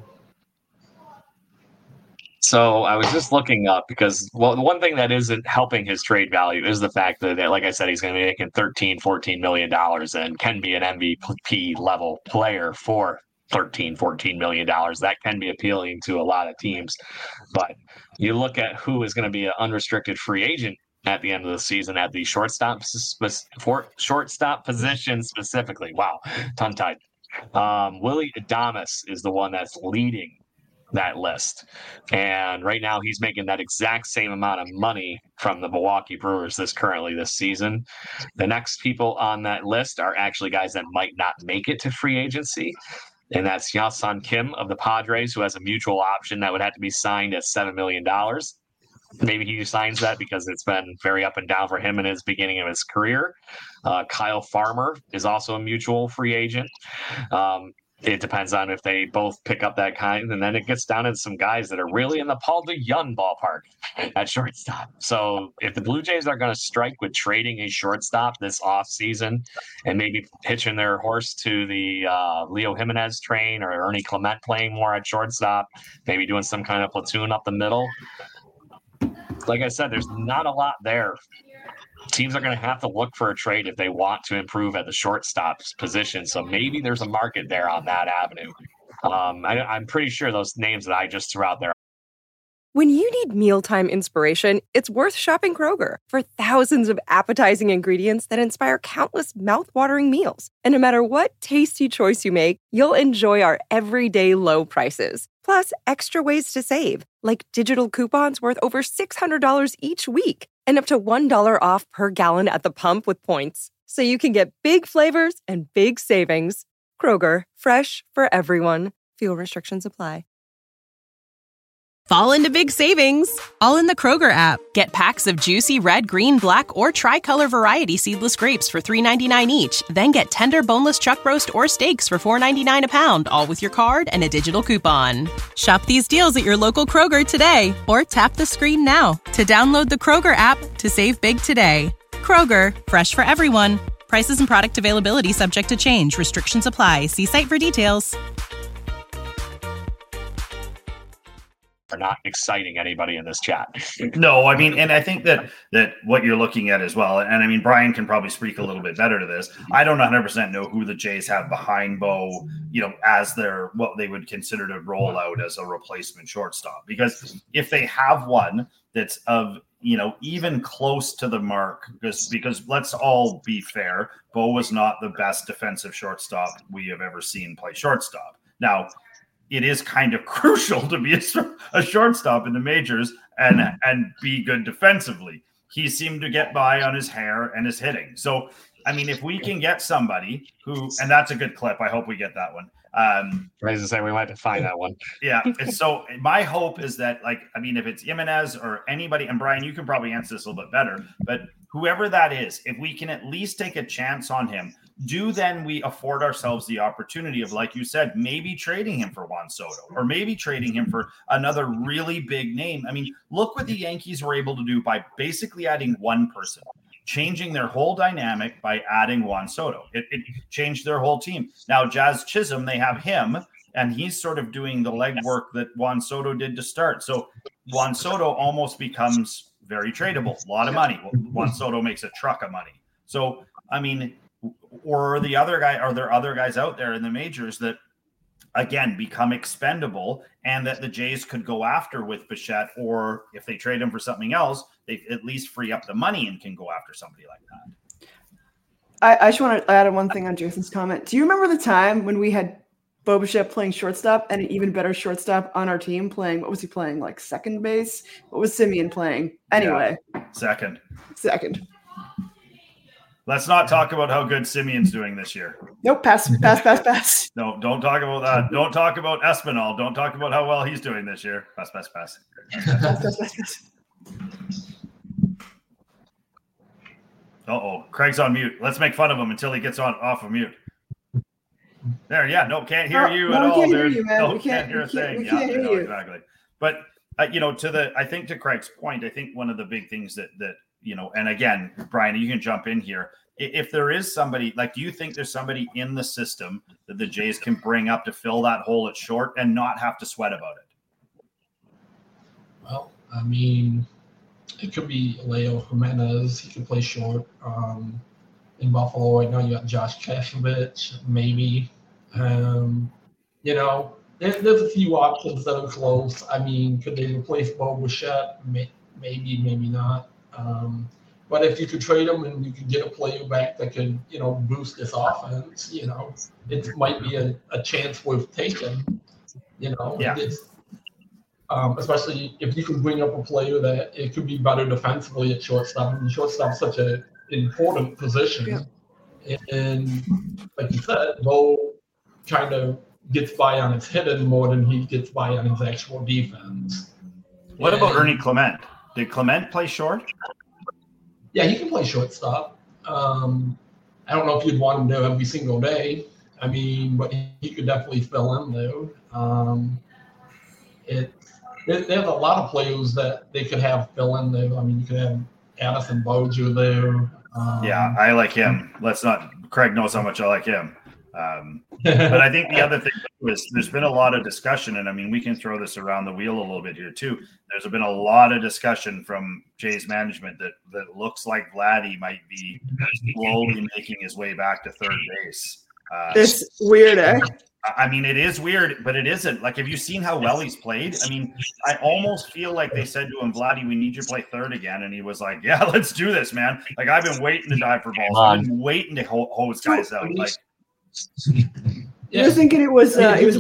So I was just looking up because, well, the one thing that isn't helping his trade value is the fact that, like I said, he's going to be making thirteen, fourteen million dollars and can be an M V P level player for thirteen, fourteen million dollars. That can be appealing to a lot of teams. But you look at who is going to be an unrestricted free agent at the end of the season at the shortstop for shortstop position specifically. Wow, tongue-tied. Um, Willy Adames is the one that's leading that list. And right now he's making that exact same amount of money from the Milwaukee Brewers this currently this season. The next people on that list are actually guys that might not make it to free agency. And that's Yasun Kim of the Padres, who has a mutual option that would have to be signed at seven million dollars. Maybe he signs that because it's been very up and down for him in his beginning of his career. Uh, Kyle Farmer is also a mutual free agent. Um, It depends on if they both pick up that kind. And then it gets down to some guys that are really in the Paul DeJong ballpark at shortstop. So if the Blue Jays are going to strike with trading a shortstop this offseason and maybe pitching their horse to the uh, Leo Jimenez train or Ernie Clement playing more at shortstop, maybe doing some kind of platoon up the middle. Like I said, there's not a lot there. Teams are going to have to look for a trade if they want to improve at the shortstop position. So maybe there's a market there on that avenue. Um, I, I'm pretty sure those names that I just threw out there. When you need mealtime inspiration, it's worth shopping Kroger for thousands of appetizing ingredients that inspire countless mouthwatering meals. And no matter what tasty choice you make, you'll enjoy our everyday low prices. Plus, extra ways to save, like digital coupons worth over six hundred dollars each week and up to one dollar off per gallon at the pump with points. So you can get big flavors and big savings. Kroger, fresh for everyone. Fuel restrictions apply. Fall into big savings, all in the Kroger app. Get packs of juicy red, green, black, or tricolor variety seedless grapes for three ninety-nine each. Then get tender boneless chuck roast or steaks for four ninety-nine a pound, all with your card and a digital coupon. Shop these deals at your local Kroger today, or tap the screen now to download the Kroger app to save big today. Kroger, fresh for everyone. Prices and product availability subject to change. Restrictions apply. See site for details. Are not exciting anybody in this chat. No, I mean, and I think that that what you're looking at as well, and I mean, Brian can probably speak a little bit better to this. I don't one hundred percent know who the Jays have behind Bo, you know, as their what they would consider to roll out as a replacement shortstop. Because if they have one that's of, you know, even close to the mark, because because let's all be fair, Bo was not the best defensive shortstop we have ever seen play shortstop. Now, it is kind of crucial to be a, a shortstop in the majors and and be good defensively. He seemed to get by on his hair and his hitting. So, I mean, if we can get somebody who, and that's a good clip. I hope we get that one. Um, I was to say we might have to find that one. Yeah. And so my hope is that, like, I mean, if it's Jimenez or anybody, and Brian, you can probably answer this a little bit better, but whoever that is, if we can at least take a chance on him, do then we afford ourselves the opportunity of, like you said, maybe trading him for Juan Soto or maybe trading him for another really big name. I mean, look what the Yankees were able to do by basically adding one person, changing their whole dynamic by adding Juan Soto. It, it changed their whole team. Now, Jazz Chisholm, they have him, and he's sort of doing the legwork that Juan Soto did to start. So Juan Soto almost becomes very tradable, a lot of money. Juan Soto makes a truck of money. So, I mean, or the other guy, are there other guys out there in the majors that, again, become expendable and that the Jays could go after with Bichette, or if they trade him for something else, they at least free up the money and can go after somebody like that. I, I just want to add one thing on Jason's comment. Do you remember the time when we had Bo Bichette playing shortstop and an even better shortstop on our team playing, what was he playing, like second base? What was Simeon playing? Anyway. Yeah, second. Second. Let's not talk about how good Simeon's doing this year. Nope, pass, pass, pass, pass. No, don't talk about that. Don't talk about Espinal. Don't talk about how well he's doing this year. Pass, pass, pass. Pass, pass, pass, pass, pass. Uh-oh, Craig's on mute. Let's make fun of him until he gets on off of mute. There, yeah, no, can't hear no, you no, at we all. Can't There's, hear you, man. no, we can't, can't hear a thing. We Yeah, can't hear no, you. exactly. But uh, you know, to the, I think to Craig's point, I think one of the big things that that you know, and again, Brian, you can jump in here. If there is somebody, like, do you think there's somebody in the system that the Jays can bring up to fill that hole at short and not have to sweat about it? Well, I mean, it could be Leo Jimenez. He could play short. Um, in Buffalo right now, you got Josh Kashovich, maybe. Um, you know, there, there's a few options that are close. I mean, could they replace Bo Bichette? May, maybe, maybe not. Um, But if you could trade him and you could get a player back that could, you know, boost this offense, you know, it might be a, a chance worth taking, you know. Yeah. It's, um, especially if you can bring up a player that it could be better defensively at shortstop. I mean, shortstop's such an important position. Yeah. And like you said, Bo kind of gets by on his hitting more than he gets by on his actual defense. What and, about Ernie Clement? Did Clement play short? Yeah, he can play shortstop. Um, I don't know if you'd want him to every single day. I mean, but he, he could definitely fill in there. Um, it there, there's a lot of players that they could have fill in there. I mean, you could have Addison Boger there. Um, Yeah, I like him. Let's not. Craig knows how much I like him. Um, but I think the other thing is there's been a lot of discussion, and I mean, we can throw this around the wheel a little bit here too. There's been a lot of discussion from Jays management that that looks like Vladdy might be slowly making his way back to third base. Uh, It's weird, eh? I mean, it is weird, but it isn't. Like, have you seen how well he's played? I mean, I almost feel like they said to him, Vladdy, we need you to play third again. And he was like, yeah, let's do this, man. Like, I've been waiting to dive for balls. I've been waiting to ho- hose guys out. Like, Yeah. You're thinking it was uh, it was.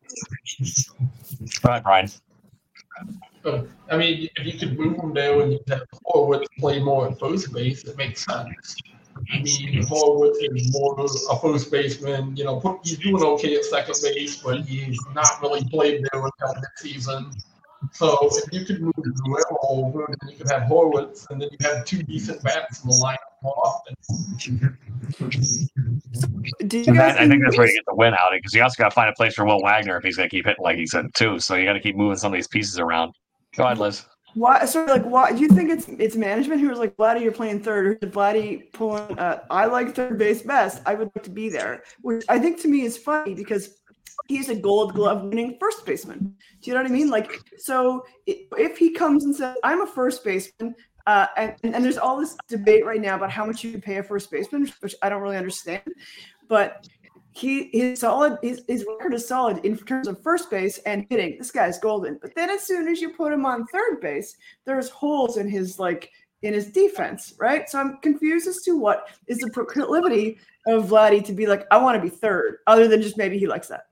Go ahead, Brian. I mean, if you could move him there and you have forward play more at first base, it makes sense. I mean, forward is more a first baseman. You know, put, he's doing okay at second base, but he's not really played there until next season. So if you could move Guerrero over, then you could have Horwitz, and then you have two decent bats in the lineup more often. Do you And guys that, I think that's where you think- get the win out of it, because you also got to find a place for Will Wagner if he's going to keep hitting like he said too. So you got to keep moving some of these pieces around. Go ahead, Liz. Why? Sorry, like, why do you think it's it's management who was like, Vladdy, you're playing third, or is Vladdy pulling? Uh, I like third base best. I would like to be there, which I think to me is funny because he's a Gold Glove winning first baseman. Do you know what I mean? Like, so if he comes and says, I'm a first baseman, uh, and, and there's all this debate right now about how much you can pay a first baseman, which I don't really understand, but he his solid his, his record is solid in terms of first base and hitting. This guy's golden. But then as soon as you put him on third base, there's holes in his like in his defense, right? So I'm confused as to what is the proclivity of Vladdy to be like, I want to be third, other than just maybe he likes that.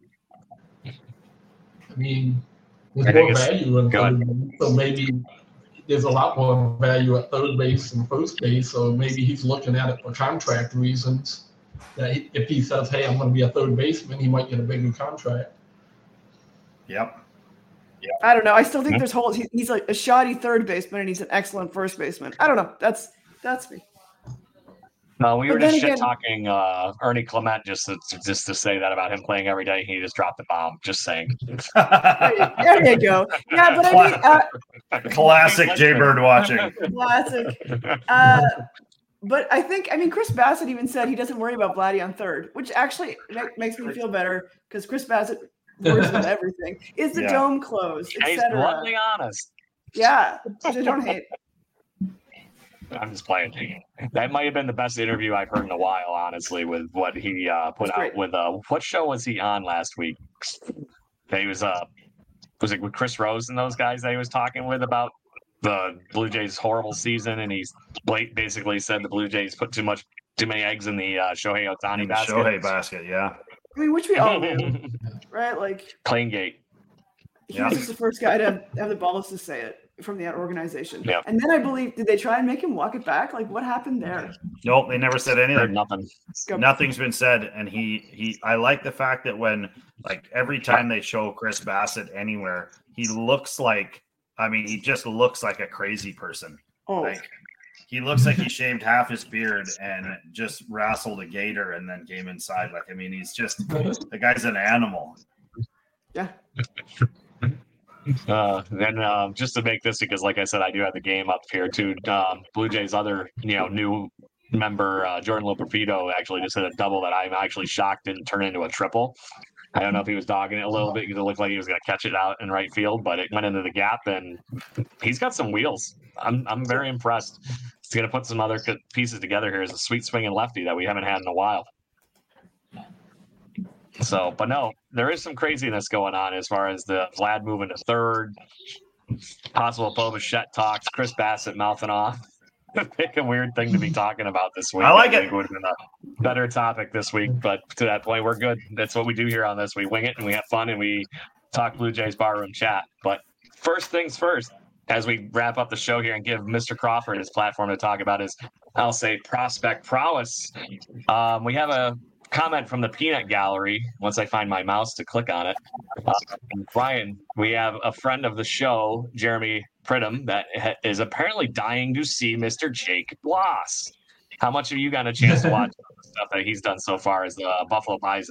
I mean, there's I more think it's- value in go ahead. third base, so maybe there's a lot more value at third base and first base, so maybe he's looking at it for contract reasons. That he, if he says, hey, I'm going to be a third baseman, he might get a bigger contract. yep. I don't know. I still think Mhm. there's holes. He, he's like a shoddy third baseman, and he's an excellent first baseman. I don't know. That's that's me. No, we But were then just again- shit talking uh, Ernie Clement just to, just to say that about him playing every day. He just dropped the bomb. Just saying. There you, there you go. Yeah, but I mean, uh, Classic Jaybird watching. classic. Uh, but I think, I mean, Chris Bassett even said he doesn't worry about Vladdy on third, which actually ma- makes me feel better because Chris Bassett worries about everything. Is the Yeah. dome closed, He's et cetera. bluntly honest. Yeah, which I don't hate. I'm just playing. That might have been the best interview I've heard in a while, honestly, with what he uh, put That's out great. with uh, what show was he on last week? That he was uh was it with Chris Rose and those guys that he was talking with about the Blue Jays' horrible season, and he's bla- basically said the Blue Jays put too much too many eggs in the uh, Shohei Ohtani basket. Shohei basket, yeah. I mean, which we all do, right? Like, Playing gate. he Yeah. was just the first guy to have the balls to say it from the organization. Yeah. And then I believe, did they try and make him walk it back? Like, what happened there? Nope, they never said Heard anything. nothing. Go. Nothing's been said, and he he. I like the fact that when like every time they show Chris Bassett anywhere, he looks like. I mean, he just looks like a crazy person. Oh, Like he looks like he shaved half his beard and just wrestled a gator and then came inside. Like I mean, he's just the guy's an animal. yeah. Uh, and um, just to make this, because like I said, I do have the game up here too. Um, Blue Jays' other, you know, new member, uh, Jordan Loperfido, actually just hit a double that I'm actually shocked didn't turn into a triple. I don't know if he was dogging it a little bit because it looked like he was going to catch it out in right field, but it went into the gap, and he's got some wheels. I'm I'm very impressed. He's going to put some other pieces together here as a sweet swinging lefty that we haven't had in a while. So, but no, there is some craziness going on as far as the Vlad moving to third, possible Bo Bichette talks, Chris Bassett mouthing off. Pick a weird thing to be talking about this week. I like I it. think would have been a better topic this week, but to that point, we're good. That's what we do here on this. We wing it and we have fun and we talk Blue Jays barroom chat. But first things first, as we wrap up the show here and give Mister Crawford his platform to talk about his, I'll say, prospect prowess. Um, we have a comment from the Peanut Gallery. Once I find my mouse to click on it, uh, Brian, we have a friend of the show, Jeremy Pridham, that ha- is apparently dying to see Mister Jake Bloss. How much have you gotten a chance to watch the stuff that he's done so far as the uh, Buffalo Bison?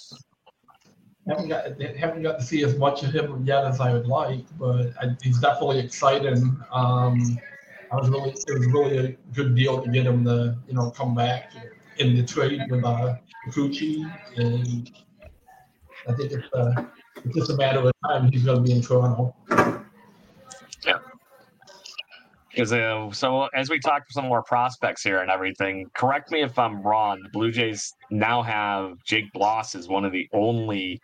Haven't got haven't got to see as much of him yet as I would like, but I, he's definitely exciting. Um, I was really it was really a good deal to get him to you know come back in the trade with uh, Kikuchi, and I think it's uh, it's just a matter of time he's going to be in Toronto. Yeah. Because uh, so as we talk some more prospects here and everything, correct me if I'm wrong. The Blue Jays now have Jake Bloss as one of the only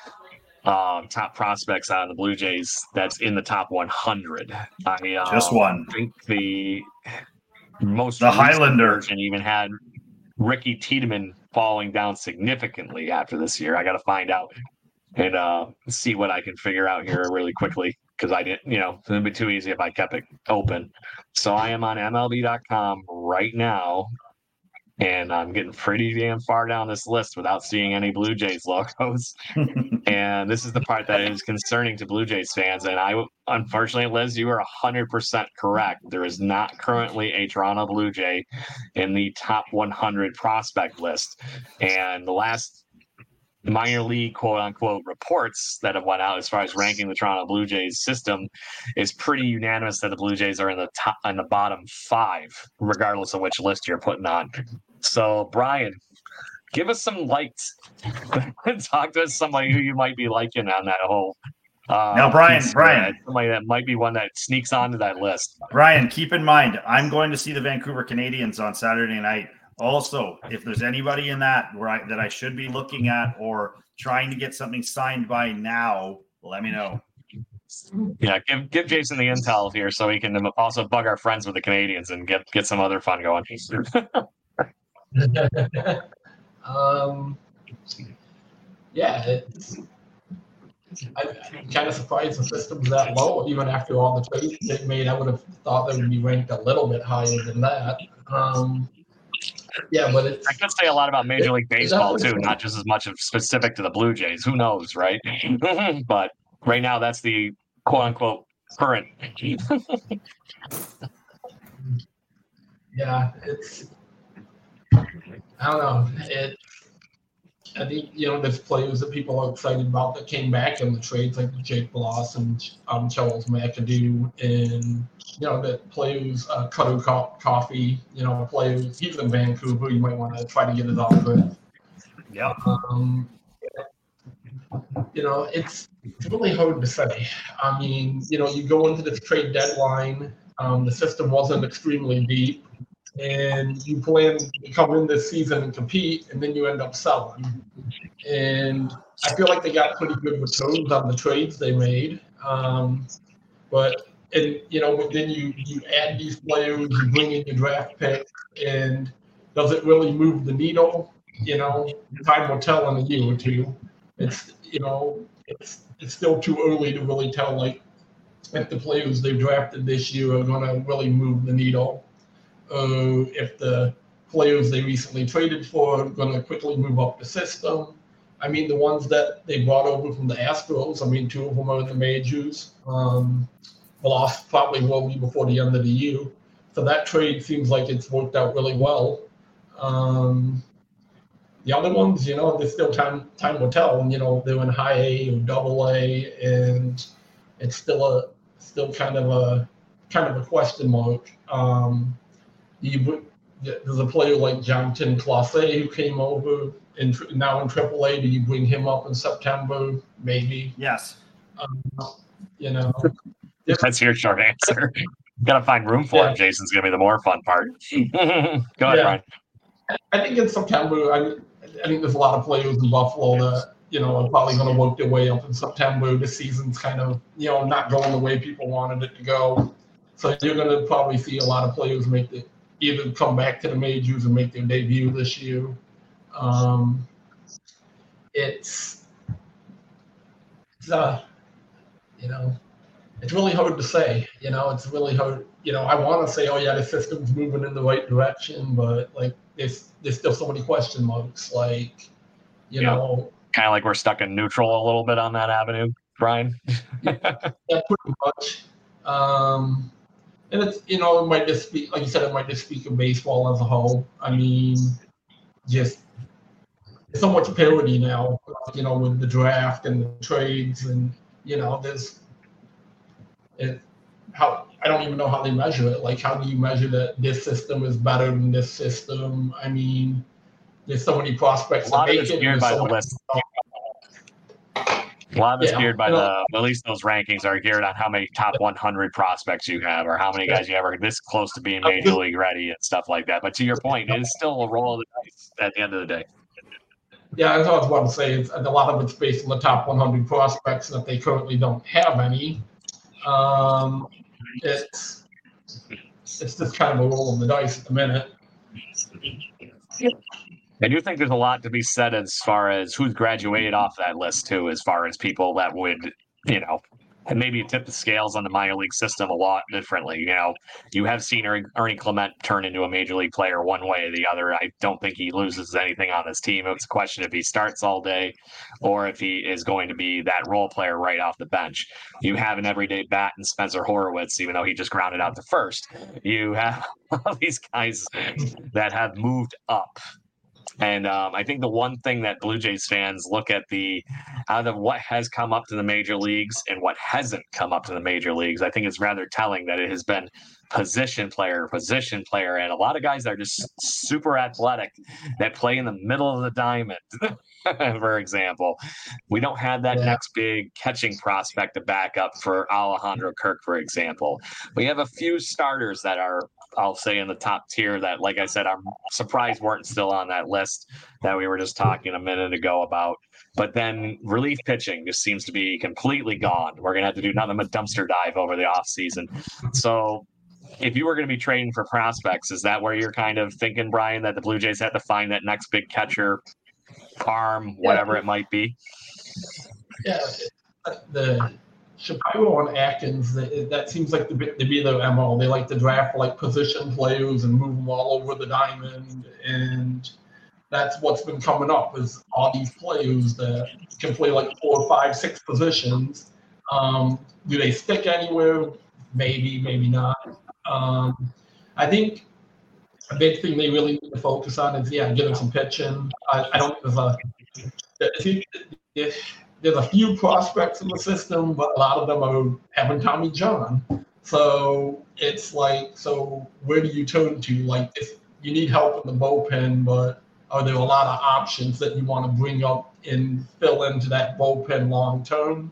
um, top prospects out of the Blue Jays that's in the top one hundred. I um, Just one. think the most the Highlander version even had Ricky Tiedemann falling down significantly after this year. I got to find out and uh, see what I can figure out here really quickly. Because I didn't, you know, it would be too easy if I kept it open. So I am on M L B dot com right now, and I'm getting pretty damn far down this list without seeing any Blue Jays logos. And this is the part that is concerning to Blue Jays fans. And I, unfortunately, Liz, you are one hundred percent correct. There is not currently a Toronto Blue Jay in the top one hundred prospect list. And the last minor league quote unquote reports that have went out as far as ranking the Toronto Blue Jays system is pretty unanimous that the Blue Jays are in the top in the bottom five, regardless of which list you're putting on. So Brian, give us some lights. Talk to us somebody who you might be liking on that whole uh now Brian piece, Brian uh, somebody that might be one that sneaks onto that list. Brian, keep in mind I'm going to see the Vancouver Canadians on Saturday night. Also, if there's anybody in that where I, that I should be looking at or trying to get something signed by now, let me know. Yeah, give give Jason the intel here so he can also bug our friends with the Canadians and get get some other fun going. um, yeah, it's, I, I'm kind of surprised the system's that low. Even after all the trades they made, I would have thought they would be ranked a little bit higher than that. Um, Yeah, but it's, I could say a lot about Major League Baseball too, not just as much of specific to the Blue Jays. Who knows, right? But right now, that's the quote unquote current. Yeah, it's I don't know. It I think you know there's players that people are excited about that came back in the trades like Jake Bloss and um, Charles McAdoo and you know that players uh, Cutter Co- Coffee. You know players. He's in Vancouver. You might want to try to get his autograph. Yeah. Um, you know it's it's really hard to say. I mean you know you go into this trade deadline. Um, the system wasn't extremely deep. And you plan to come in this season and compete, and then you end up selling. And I feel like they got pretty good returns on the trades they made. Um, but and you know, then you you add these players, you bring in your draft picks, and does it really move the needle? You know, time will tell in a year or two. It's you know, it's it's still too early to really tell like if the players they've drafted this year are going to really move the needle. Uh, if the players they recently traded for are going to quickly move up the system. I mean, the ones that they brought over from the Astros, I mean, two of them are in the majors. Um, Bloss probably will be before the end of the year. So that trade seems like it's worked out really well. Um, the other ones, you know, there's still time time will tell. And, you know, they're in high A or double A. And it's still a still kind of a kind of a question mark. Um, you, there's a player like Jonathan Clase who came over in now in triple A. Do you bring him up in September? Maybe. Yes. Um, you know, that's your short answer. Got to find room for yeah. him. Jason's gonna be the more fun part. Go ahead, yeah. Brian. I think in September, I, I think there's a lot of players in Buffalo that, you know, are probably going to work their way up in September. The season's kind of, you know, not going the way people wanted it to go. So you're going to probably see a lot of players make the, either come back to the majors or make their debut this year. Um, it's, it's uh, you know, it's really hard to say. You know, it's really hard. You know, I want to say, oh, yeah, the system's moving in the right direction, but, like, there's, there's still so many question marks. Like, you yeah. know. Kind of like we're stuck in neutral a little bit on that avenue, Brian. yeah, pretty much. Um, and it's, you know, it might just speak, like you said, it might just speak of baseball as a whole. I mean, just so much parity now, you know, with the draft and the trades, and, you know, there's it, how I don't even know how they measure it. Like, how do you measure that this system is better than this system? I mean, there's so many prospects. A lot that of make it's it, geared by so the list. A lot of it's yeah, geared by you know, the, at least those rankings are geared on how many top one hundred prospects you have, or how many guys you ever this close to being major league ready and stuff like that. But to your point, it is still a roll of the dice at the end of the day. Yeah, that's what I was about to say. It's, a lot of it's based on the top one hundred prospects that they currently don't have any. Um, it's it's just kind of a roll of the dice at the minute. I do think there's a lot to be said as far as who's graduated off that list too, as far as people that would, you know, and maybe tip the scales on the minor league system a lot differently. You know, you have seen Ernie Clement turn into a major league player one way or the other. I don't think he loses anything on his team. It's a question if he starts all day or if he is going to be that role player right off the bench. You have an everyday bat in Spencer Horwitz, even though he just grounded out to first. You have all these guys that have moved up. And um, I think the one thing that Blue Jays fans look at the out of what has come up to the major leagues and what hasn't come up to the major leagues, I think it's rather telling that it has been position player, position player, and a lot of guys that are just super athletic that play in the middle of the diamond. For example, we don't have that yeah. next big catching prospect to back up for Alejandro Kirk, for example. We have a few starters that are, I'll say, in the top tier that, like I said, I'm surprised weren't still on that list that we were just talking a minute ago about. But then relief pitching just seems to be completely gone. We're going to have to do nothing but dumpster dive over the offseason. So if you were going to be trading for prospects, is that where you're kind of thinking, Brian, that the Blue Jays had to find that next big catcher, arm, whatever yeah. it might be? Yeah, the Shapiro and Atkins, that seems like to be, to be their M O. They like to draft like position players and move them all over the diamond, and that's what's been coming up is all these players that can play like four, five, six positions. Um, do they stick anywhere? Maybe, maybe not. Um, I think a big thing they really need to focus on is, yeah, getting some pitching. I, I don't think there's a there's a few prospects in the system, but a lot of them are having Tommy John. So it's like, so where do you turn to? Like, if you need help in the bullpen, but are there a lot of options that you want to bring up and fill into that bullpen long term?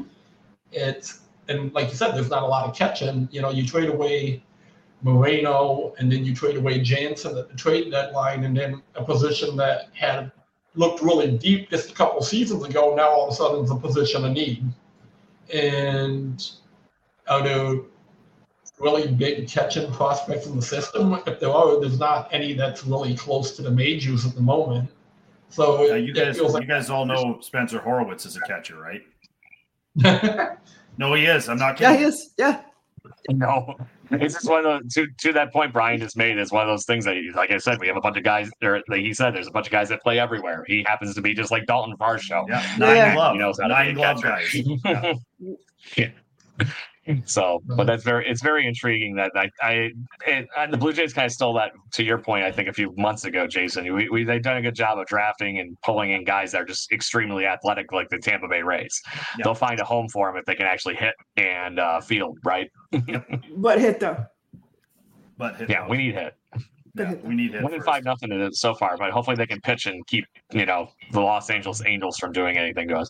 It's and like you said, there's not a lot of catching. You know, you trade away Moreno, and then you trade away Jansen at the trade deadline, and then a position that had looked really deep just a couple seasons ago, now all of a sudden is a position of need. And are there really big catching prospects in the system? If there are, there's not any that's really close to the majors at the moment. So yeah, you guys, you like guys all know Spencer Horwitz is a catcher, right? No, he is. I'm not kidding. Yeah, he is. Yeah. No, it's just one of those, to, to that point Brian just made, it's one of those things that, like I said, we have a bunch of guys, or like he said, there's a bunch of guys that play everywhere. He happens to be just like Dalton Varsho. Yeah, nine yeah. glove. He knows how nine to be a glove catcher. guys. Yeah. yeah. So, but that's very, it's very intriguing that I, I it, and the Blue Jays kind of stole that, to your point, I think a few months ago, Jason. We, we they've done a good job of drafting and pulling in guys that are just extremely athletic, like the Tampa Bay Rays. Yep. They'll find a home for them if they can actually hit and uh, field, right? But hit though. But hit. Yeah, we need hit. Yeah, we need hit. One in five nothing in it so far, but hopefully they can pitch and keep, you know, the Los Angeles Angels from doing anything to us.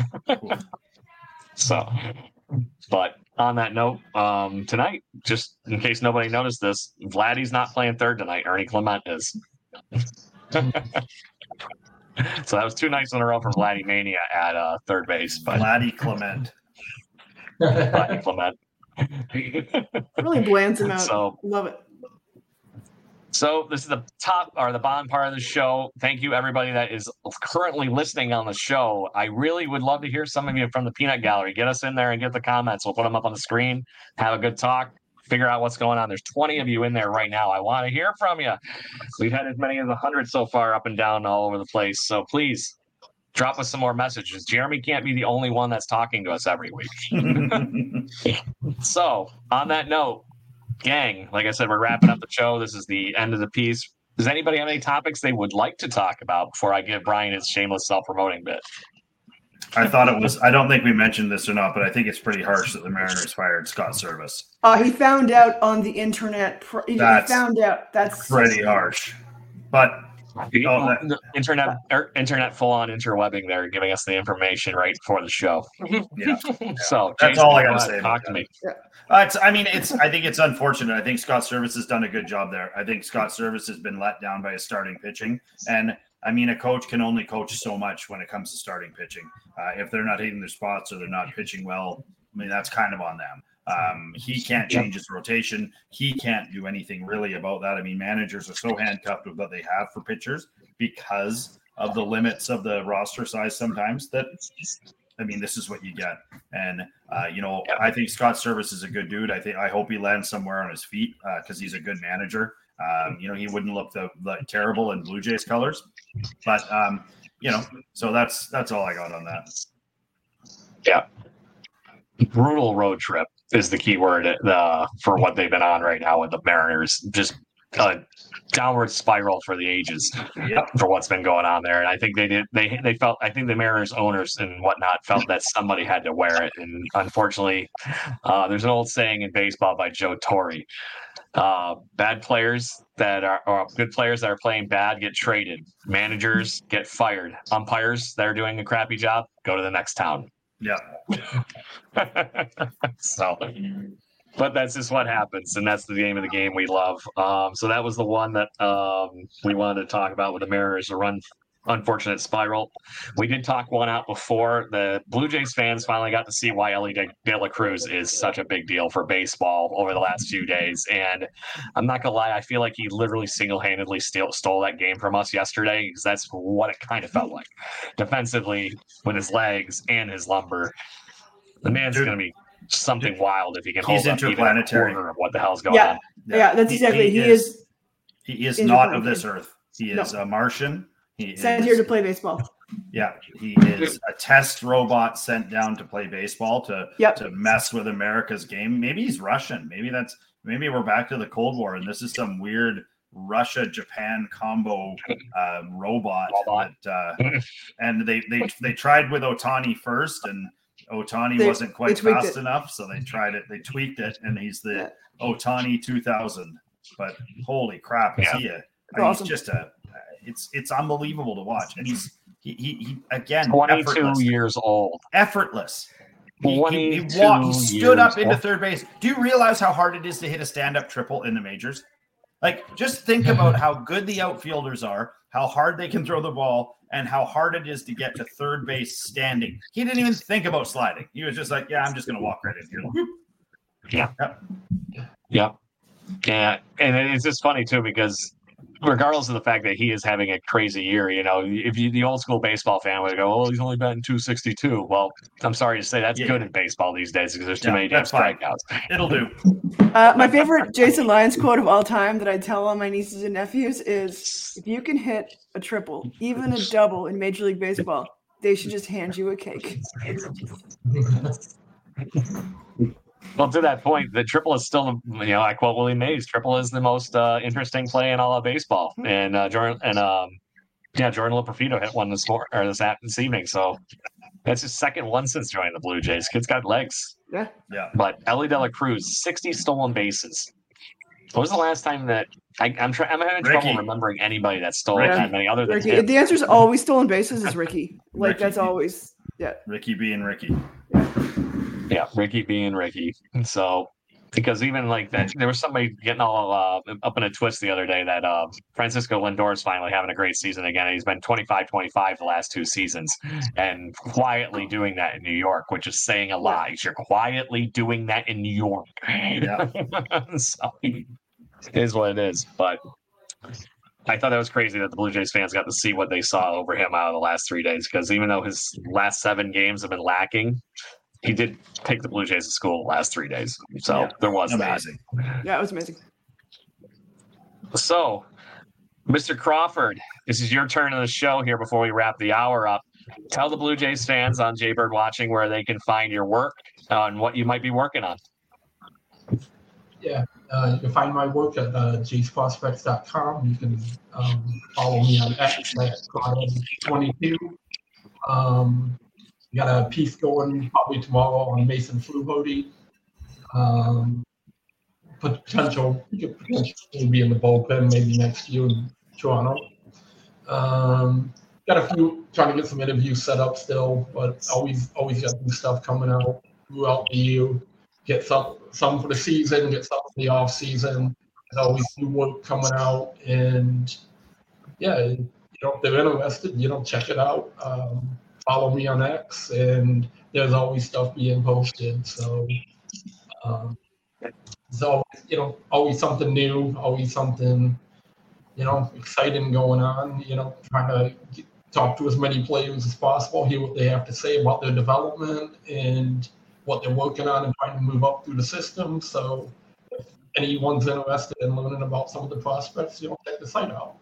So, but on that note, um, tonight, just in case nobody noticed this, Vladdy's not playing third tonight. Ernie Clement is. So that was two nights in a row for Vladdy Mania at uh, third base. But Vladdy Clement. Vladdy Clement. Really blands him out. So, love it. So this is the top or the bottom part of the show. Thank you, everybody that is currently listening on the show. I really would love to hear some of you from the Peanut Gallery. Get us in there and get the comments. We'll put them up on the screen, have a good talk, figure out what's going on. There's twenty of you in there right now. I want to hear from you. We've had as many as one hundred so far, up and down all over the place. So please drop us some more messages. Jeremy can't be the only one that's talking to us every week. So on that note, gang, like I said, we're wrapping up the show. This is the end of the piece. Does anybody have any topics they would like to talk about before I give Brian his shameless self-promoting bit? I thought it was, I don't think we mentioned this or not, but I think it's pretty harsh that the Mariners fired Scott Service. Uh, he found out on the internet. Pr- he That's found out. That's pretty harsh. But oh, that, internet er, internet full-on interwebbing there, giving us the information right before the show. Yeah. So that's Jason, all I got to say. Talk to me. Yeah. Uh, it's, I mean, it's. I think it's unfortunate. I think Scott Service has done a good job there. I think Scott Service has been let down by his starting pitching, and I mean, a coach can only coach so much when it comes to starting pitching. Uh, if they're not hitting their spots or they're not pitching well, I mean, that's kind of on them. Um, he can't change his rotation. He can't do anything really about that. I mean, managers are so handcuffed with what they have for pitchers because of the limits of the roster size sometimes that, I mean, this is what you get. And, uh, you know, I think Scott Service is a good dude. I think, I hope he lands somewhere on his feet because uh, he's a good manager. Um, you know, he wouldn't look the, the terrible in Blue Jays colors, but, um, you know, so that's, that's all I got on that. Yeah. Brutal road trip is the key word uh, for what they've been on right now with the Mariners. Just a downward spiral for the ages yep. for what's been going on there. And I think they did, they, they felt, I think the Mariners owners and whatnot felt that somebody had to wear it. And unfortunately, uh, there's an old saying in baseball by Joe Torre. Uh, bad players that are, or good players that are playing bad get traded. Managers get fired. Umpires that are doing a crappy job go to the next town. Yeah. So, but that's just what happens, and that's the game of the game we love. Um, so that was the one that um, we wanted to talk about with the Mariners, a run unfortunate spiral. We did talk one out before. The Blue Jays fans finally got to see why Elly De, De La Cruz is such a big deal for baseball over the last few days. And I'm not gonna lie, I feel like he literally single-handedly stole, stole that game from us yesterday, because that's what it kind of felt like. Defensively, with his legs and his lumber, the man's Dude. gonna be something wild if he can hold He's up even a quarter of what the hell's going yeah. on. Yeah, yeah, that's exactly. He, he is, is. He is not of this earth. He is no. a Martian. He sent is, here to play baseball. Yeah, he is a test robot sent down to play baseball to yep. to mess with America's game. Maybe he's Russian. Maybe that's maybe we're back to the Cold War, and this is some weird Russia-Japan combo uh, robot. robot. That, uh, and they they they tried with Ohtani first, and Ohtani they, wasn't quite fast it. enough, so they tried it. They tweaked it, and he's the yeah. Ohtani two thousand. But holy crap, is yeah. he a? I mean, awesome. He's just a. It's it's unbelievable to watch, and he's he he, he again twenty-two effortless. years old, effortless. He, he, he, walked, he stood up into old. third base. Do you realize how hard it is to hit a stand-up triple in the majors? Like, just think about how good the outfielders are, how hard they can throw the ball, and how hard it is to get to third base standing. He didn't even think about sliding. He was just like, "Yeah, I'm just going to walk right in here." Yeah, yep. yeah, yeah, and it's just funny too because. Regardless of the fact that he is having a crazy year, you know, if you the old school baseball fan would go, "Oh, he's only batting two sixty-two." Well, I'm sorry to say that's yeah. good in baseball these days because there's too yeah, many damn strikeouts. It'll do. Uh, my favorite Jason Lyons quote of all time that I tell all my nieces and nephews is, "If you can hit a triple, even a double in Major League Baseball, they should just hand you a cake." Well, to that point, the triple is still, you know, I quote Willie Mays, triple is the most uh, interesting play in all of baseball. And uh, Jordan and um, yeah, Jordan Loperfido hit one this morning or this, this evening. So that's his second one since joining the Blue Jays. Kid's got legs. Yeah. Yeah. But Ellie De La Cruz, sixty stolen bases. When was the last time that I, I'm trying? I'm having trouble Ricky. remembering anybody that stole Ricky. that many other than Ricky. him. The answer is always stolen bases is Ricky. Like Ricky. that's always yeah. Ricky being Ricky. Yeah, Ricky being Ricky. So, because even like that, there was somebody getting all uh, up in a twist the other day that uh, Francisco Lindor is finally having a great season again. And he's been twenty-five twenty-five the last two seasons and quietly doing that in New York, which is saying a lot. You're quietly doing that in New York. Yeah. So, it is what it is. But I thought that was crazy that the Blue Jays fans got to see what they saw over him out of the last three days. Because even though his last seven games have been lacking, he did take the Blue Jays to school the last three days. So Yeah. there was Amazing. that. Yeah, it was amazing. So, Mister Crawford, this is your turn of the show here before we wrap the hour up. Tell the Blue Jays fans on Jaybird Watching where they can find your work uh, and what you might be working on. Yeah, uh, you can find my work at uh, jays prospects dot com. You can um, follow me on X at Brian twenty-two. Um, we got a piece going probably tomorrow on Mason Fluharty. Um, potential, he could potentially be in the bullpen maybe next year in Toronto. Um, got a few, trying to get some interviews set up still, but always, always got new stuff coming out throughout the year. Get some, some for the season, get some for the off season. There's always new work coming out, and yeah, you know, if they're interested, you know, check it out. Um, follow me on X, and there's always stuff being posted. So, um, there's always, you know, always something new, always something, you know, exciting going on. You know, trying to get, talk to as many players as possible, hear what they have to say about their development and what they're working on and trying to move up through the system. So if anyone's interested in learning about some of the prospects, you know, check the site out.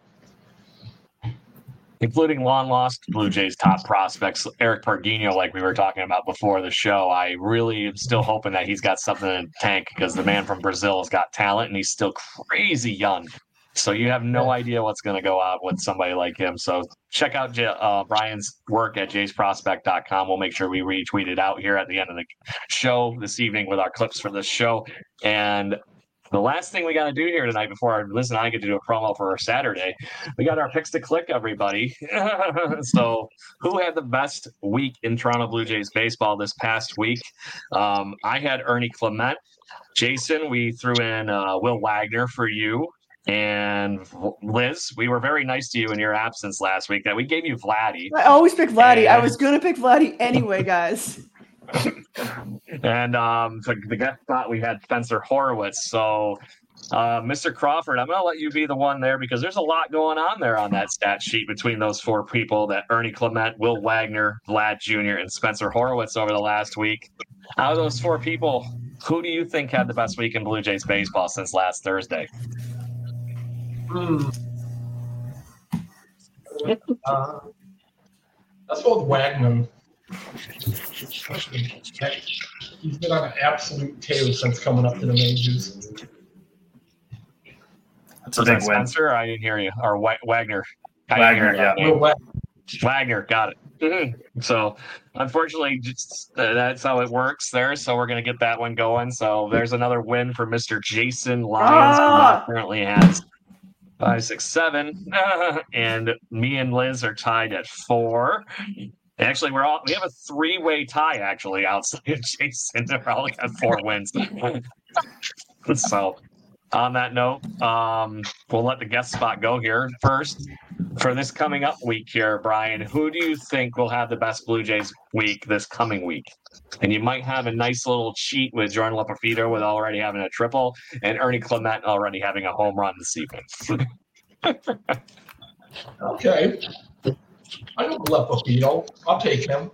Including long-lost Blue Jays top prospects, Eric Pardinho, like we were talking about before the show. I really am still hoping that he's got something in the tank because the man from Brazil has got talent and he's still crazy young. So you have no idea what's going to go out with somebody like him. So check out J- uh, Brian's work at jays prospect dot com. We'll make sure we retweet it out here at the end of the show this evening with our clips for this show. And the last thing we got to do here tonight before our Liz and I get to do a promo for our Saturday, we got our picks to click, everybody. So who had the best week in Toronto Blue Jays baseball this past week? Um, I had Ernie Clement. Jason, we threw in uh, Will Wagner for you. And Liz, we were very nice to you in your absence last week that we gave you Vladdy. I always pick Vladdy. And... I was going to pick Vladdy anyway, guys. And um, the, the guest thought we had Spencer Horwitz. So, uh, Mister Crawford, I'm going to let you be the one there because there's a lot going on there on that stat sheet between those four people, that Ernie Clement, Will Wagner, Vlad Junior, and Spencer Horwitz over the last week. Out of those four people, who do you think had the best week in Blue Jays baseball since last Thursday? Hmm. Uh, let's go with Wagner. He's been on an absolute tear since coming up to the majors. That's a Was big that win. Spencer? I didn't hear you. Or Wa- Wagner. I Wagner, didn't hear yeah. that name. Will Wagner. Wagner, got it. Mm-hmm. So, unfortunately, just, uh, that's how it works there. So, we're going to get that one going. So, there's another win for Mister Jason Lyons, Ah! who currently has five, six, seven. And me and Liz are tied at four. Actually, we're all we have a three-way tie, actually, outside of Jason. We're all got four wins. So, on that note, um, we'll let the guest spot go here first. For this coming up week here, Brian, who do you think will have the best Blue Jays week this coming week? And you might have a nice little cheat with Jordan Loperfido with already having a triple and Ernie Clement already having a home run this evening. Okay. I know Loperfido. I'll take him.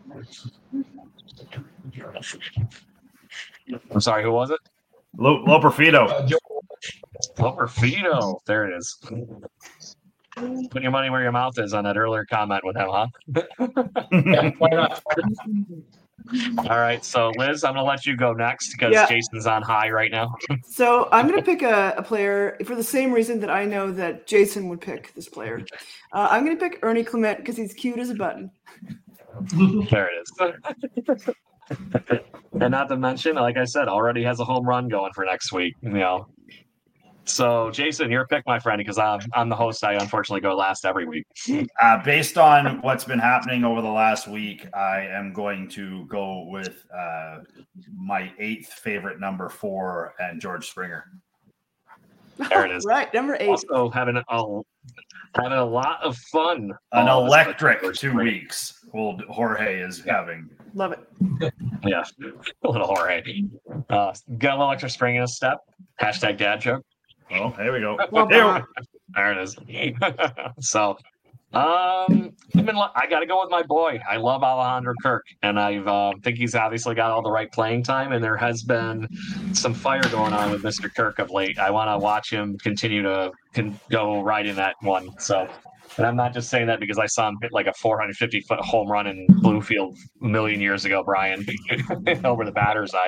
I'm sorry, who was it? Lo- Loperfido. Uh, Joe, Loperfido. There it is. Put your money where your mouth is on that earlier comment with him, huh? yeah, why not? All right, so Liz, I'm gonna let you go next because Yeah. Jason's on high right now. So I'm going to pick a, a player for the same reason that I know that Jason would pick this player. Uh, I'm going to pick Ernie Clement because he's cute as a button. There it is. And not to mention, like I said, already has a home run going for next week. You know. So, Jason, your pick, my friend, because I'm I'm the host. I unfortunately go last every week. Uh, based on what's been happening over the last week, I am going to go with uh, my eighth favorite number four and George Springer. There it is. Right, number eight. Also having a having a lot of fun. An all this electric week. two weeks. Old Jorge is having. Love it. Yeah, a little Jorge. Uh, got a little extra spring in his step. Hashtag dad joke. Oh, here we go. Well, There- There it is. So, um, I've been, I got to go with my boy. I love Alejandro Kirk, and I uh, think he's obviously got all the right playing time. And there has been some fire going on with Mister Kirk of late. I want to watch him continue to can go right in that one. So, and I'm not just saying that because I saw him hit like a four hundred fifty foot home run in Bluefield a million years ago, Brian, over the batter's eye.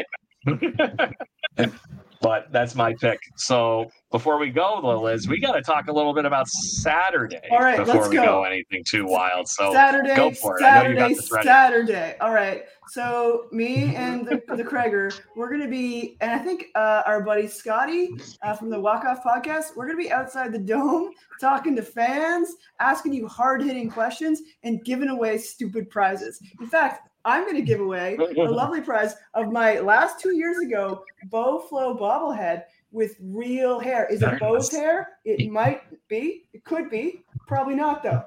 But that's my pick. So before we go, though, Liz, we got to talk a little bit about Saturday All right, before let's we go. go anything too wild. So Saturday, go for it. I know you Saturday, got this ready. Saturday. All right. So me and the, the Kreger, we're going to be, and I think uh, our buddy Scotty uh, from the Walk Off podcast, we're going to be outside the Dome talking to fans, asking you hard-hitting questions, and giving away stupid prizes. In fact, I'm going to give away a lovely prize of my last two years ago Bo Flow bobblehead with real hair. Is it Bo's hair? It might be. It could be. Probably not, though.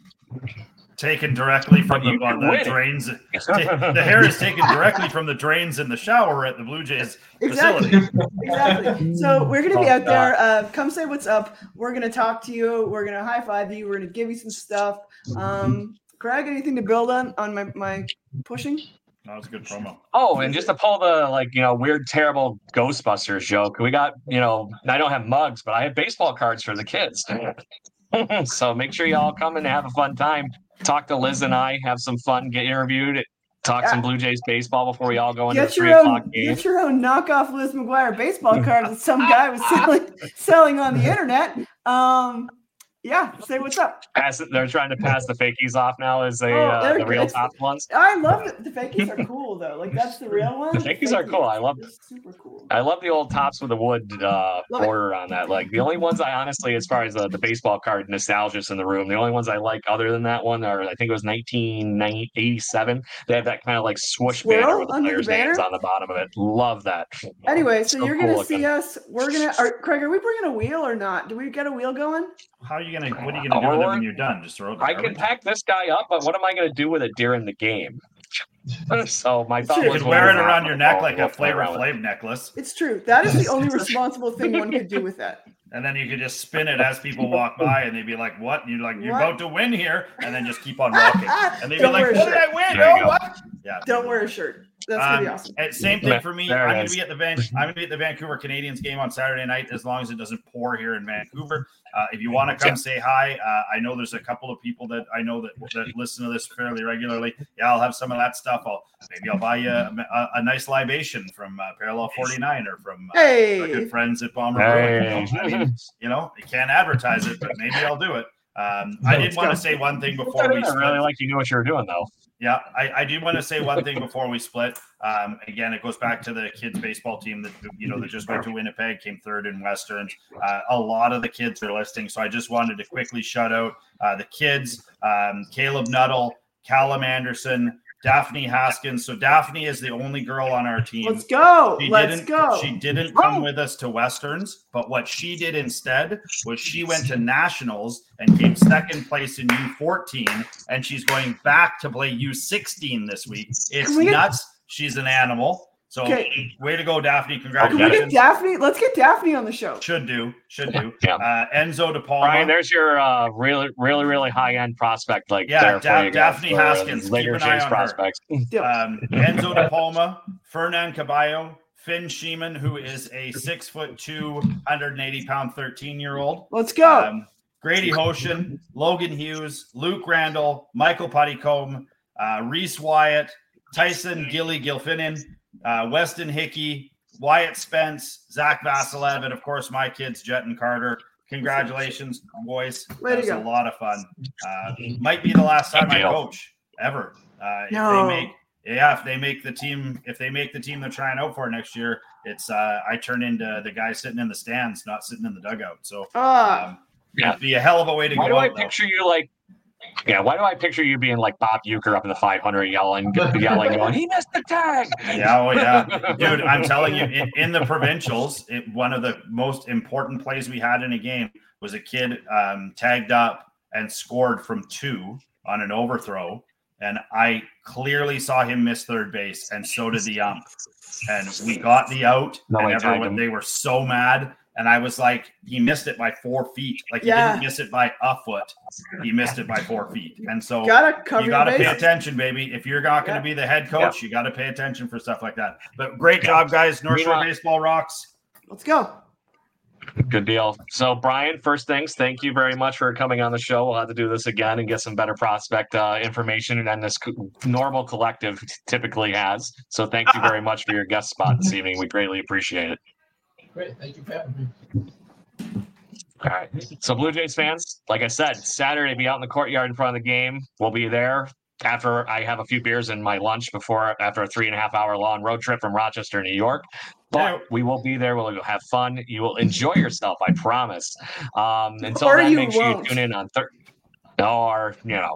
Taken directly from But you the, uh, can the win it. drains. Ta- the hair is taken directly from the drains in the shower at the Blue Jays Exactly. facility. Exactly. So we're going to be Oh, out there. Uh, come say what's up. We're going to talk to you. We're going to high five you. We're going to give you some stuff. Um, Craig, anything to build on on my, my pushing? That was a good promo. Oh, and just to pull the like you know weird, terrible Ghostbusters joke, we got you know I don't have mugs, but I have baseball cards for the kids. So make sure y'all come and have a fun time. Talk to Liz and I, have some fun, get interviewed, talk some Blue Jays baseball before we all go into Get the three your o'clock own, game. get your own knockoff Liz McGuire baseball cards that some guy was selling selling on the internet. Um, yeah, say what's up. Pass it, they're trying to pass the fakies off now as they Oh, uh, they're the real good. top ones. I love it. The fakies are cool though. Like that's the real one. The fakies are cool. I love They're super cool. I love the old tops with the wood uh, Love it. border on that. Like the only ones I honestly, as far as the, the baseball card nostalgia's in the room, the only ones I like other than that one are I think it was nineteen eighty-seven. They have that kind of like swoosh Swirl banner with the under the players' names banner? on the bottom of it. Love that. Anyway, so, So you're cool gonna looking. see us. We're gonna. Are, Craig, are we bringing a wheel or not? Do we get a wheel going? How are you gonna? What are you gonna do with it when you're done? Just throw it. in the I can garbage? pack this guy up, but what am I going to do with it during the game? So my thought You was could wear it we'll- around your neck we'll- like we'll a play Flavor around with it. Flav necklace, It's true. That is the only responsible thing one could do with that. and then you could just spin it as people walk by, and they'd be like, "What?" And you're like, "You're What? about to win here," and then just keep on walking, and they'd be Don't like, wear a "What did shirt. I win? There you No, go. what?" Yeah. Don't wear a shirt. That's gonna be Um, awesome. and same thing for me. There it I'm going is. to be at the Van- I'm going to be at the Vancouver Canadians game on Saturday night, as long as it doesn't pour here in Vancouver. Uh, if you want to come Yeah. say hi, uh, I know there's a couple of people that I know that, that listen to this fairly regularly. Yeah, I'll have some of that stuff. I'll maybe I'll buy you a, a, a nice libation from uh, Parallel forty-nine or from uh, our Hey, good friends at Bomber Hey. Brewing. I mean, you know, you can't advertise it, but maybe I'll do it. Um, I did want to say one thing before we I split. really like you knew what you were doing though. Yeah, I, I do want to say one thing before we split. Um, again, it goes back to the kids baseball team that you know that just went to Winnipeg, came third in Westerns. Uh, a lot of the kids are listening, so I just wanted to quickly shout out uh, the kids: um, Caleb Nuttall, Callum Anderson, Daphne Haskins. So Daphne is the only girl on our team. let's go. She Let's didn't, go. She didn't come with us to Westerns, but what she did instead was she went to Nationals and came second place in U fourteen, and she's going back to play U sixteen this week. It's Can we get- nuts. She's an animal. So Okay. way to go, Daphne. Can we get Congratulations. Daphne? Let's get Daphne on the show. Should do. Should do. Yeah. Uh, Enzo De Palma. Brian, there's your uh, really, really, really high end prospect. Like Yeah, there Da- for you guys Daphne for, uh, Haskins. later Keep an eye Jays on her. prospects. Deal. Um, Enzo De Palma, Fernan Caballo, Finn Sheeman, who is a six foot two, one hundred eighty pound, thirteen year old. Let's go. Um, Grady Hoshin, Logan Hughes, Luke Randall, Michael Puttycombe, uh, Reese Wyatt, Tyson Gilly Gilfinin, uh, Weston Hickey, Wyatt Spence, Zach Vasilev, and of course my kids, Jet and Carter. Congratulations, boys. Way That was to a go. lot of fun. Uh, might be the last time I coach ever. Uh, if No. they make, yeah, if they make the team, if they make the team they're trying out for next year, it's uh, I turn into the guy sitting in the stands, not sitting in the dugout. So Ah. um, Yeah. it'd be a hell of a way to Why go do I out, though. picture you like? Yeah, why do I picture you being like Bob Uecker up in the five hundred yelling, yelling, going, he missed the tag. Yeah, oh yeah, dude. I'm telling you, in, in the provincials, it, one of the most important plays we had in a game was a kid um, tagged up and scored from two on an overthrow, and I clearly saw him miss third base, and so did the ump. And we got the out, No, and I tagged everyone him. they were so mad. And I was like, he missed it by four feet. Like he Yeah. didn't miss it by a foot. He missed it by four feet. And so Gotta cover you got to your pay bases. attention, baby. If you're not going to Yeah. be the head coach, you got to pay attention for stuff like that. But great job, guys. North Shore Meanwhile- Baseball rocks. Let's go. Good deal. So, Brian, first things, thank you very much for coming on the show. We'll have to do this again and get some better prospect uh, information than this co- normal collective typically has. So, thank you very much for your guest spot this evening. We greatly appreciate it. Great. Thank you for having me. All right. So, Blue Jays fans, like I said, Saturday, be out in the courtyard in front of the game. We'll be there after I have a few beers and my lunch before after a three and a half hour long road trip from Rochester, New York. But we will be there. We'll have fun. You will enjoy yourself, I promise. Um, until Or then, you make sure you won't. tune in on Thursday. Or, you know,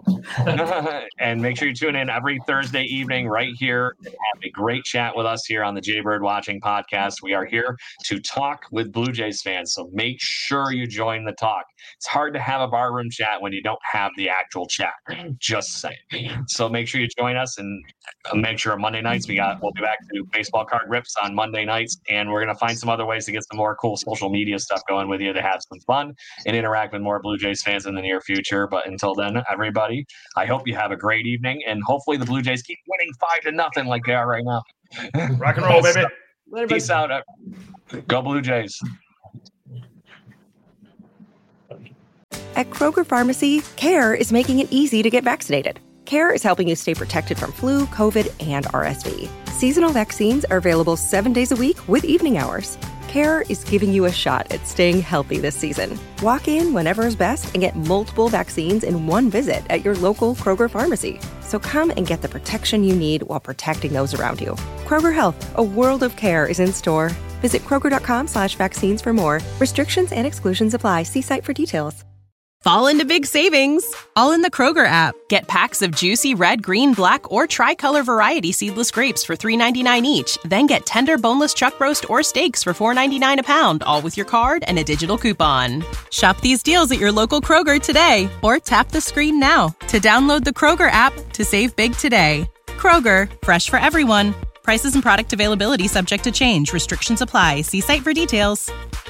and make sure you tune in every Thursday evening right here and have a great chat with us here on the Jaybird Watching Podcast. We are here to talk with Blue Jays fans, so make sure you join the talk. It's hard to have a barroom chat when you don't have the actual chat. Just saying. So make sure you join us and make sure Monday nights we got. We'll be back to baseball card rips on Monday nights, and we're gonna find some other ways to get some more cool social media stuff going with you to have some fun and interact with more Blue Jays fans in the near future. But until then, everybody, I hope you have a great evening, and hopefully the Blue Jays keep winning five to nothing like they are right now. Rock and roll, baby. Later, Peace out. Go Blue Jays. At Kroger Pharmacy, CARE is making it easy to get vaccinated. CARE is helping you stay protected from flu, COVID, and R S V. Seasonal vaccines are available seven days a week with evening hours. CARE is giving you a shot at staying healthy this season. Walk in whenever is best and get multiple vaccines in one visit at your local Kroger Pharmacy. So come and get the protection you need while protecting those around you. Kroger Health, a world of care is in store. Visit Kroger.com slash vaccines for more. Restrictions and exclusions apply. See site for details. Fall into big savings, all in the Kroger app. Get packs of juicy red, green, black, or tricolor variety seedless grapes for three ninety-nine each. Then get tender boneless chuck roast or steaks for four ninety-nine a pound, all with your card and a digital coupon. Shop these deals at your local Kroger today, or tap the screen now to download the Kroger app to save big today. Kroger, fresh for everyone. Prices and product availability subject to change. Restrictions apply. See site for details.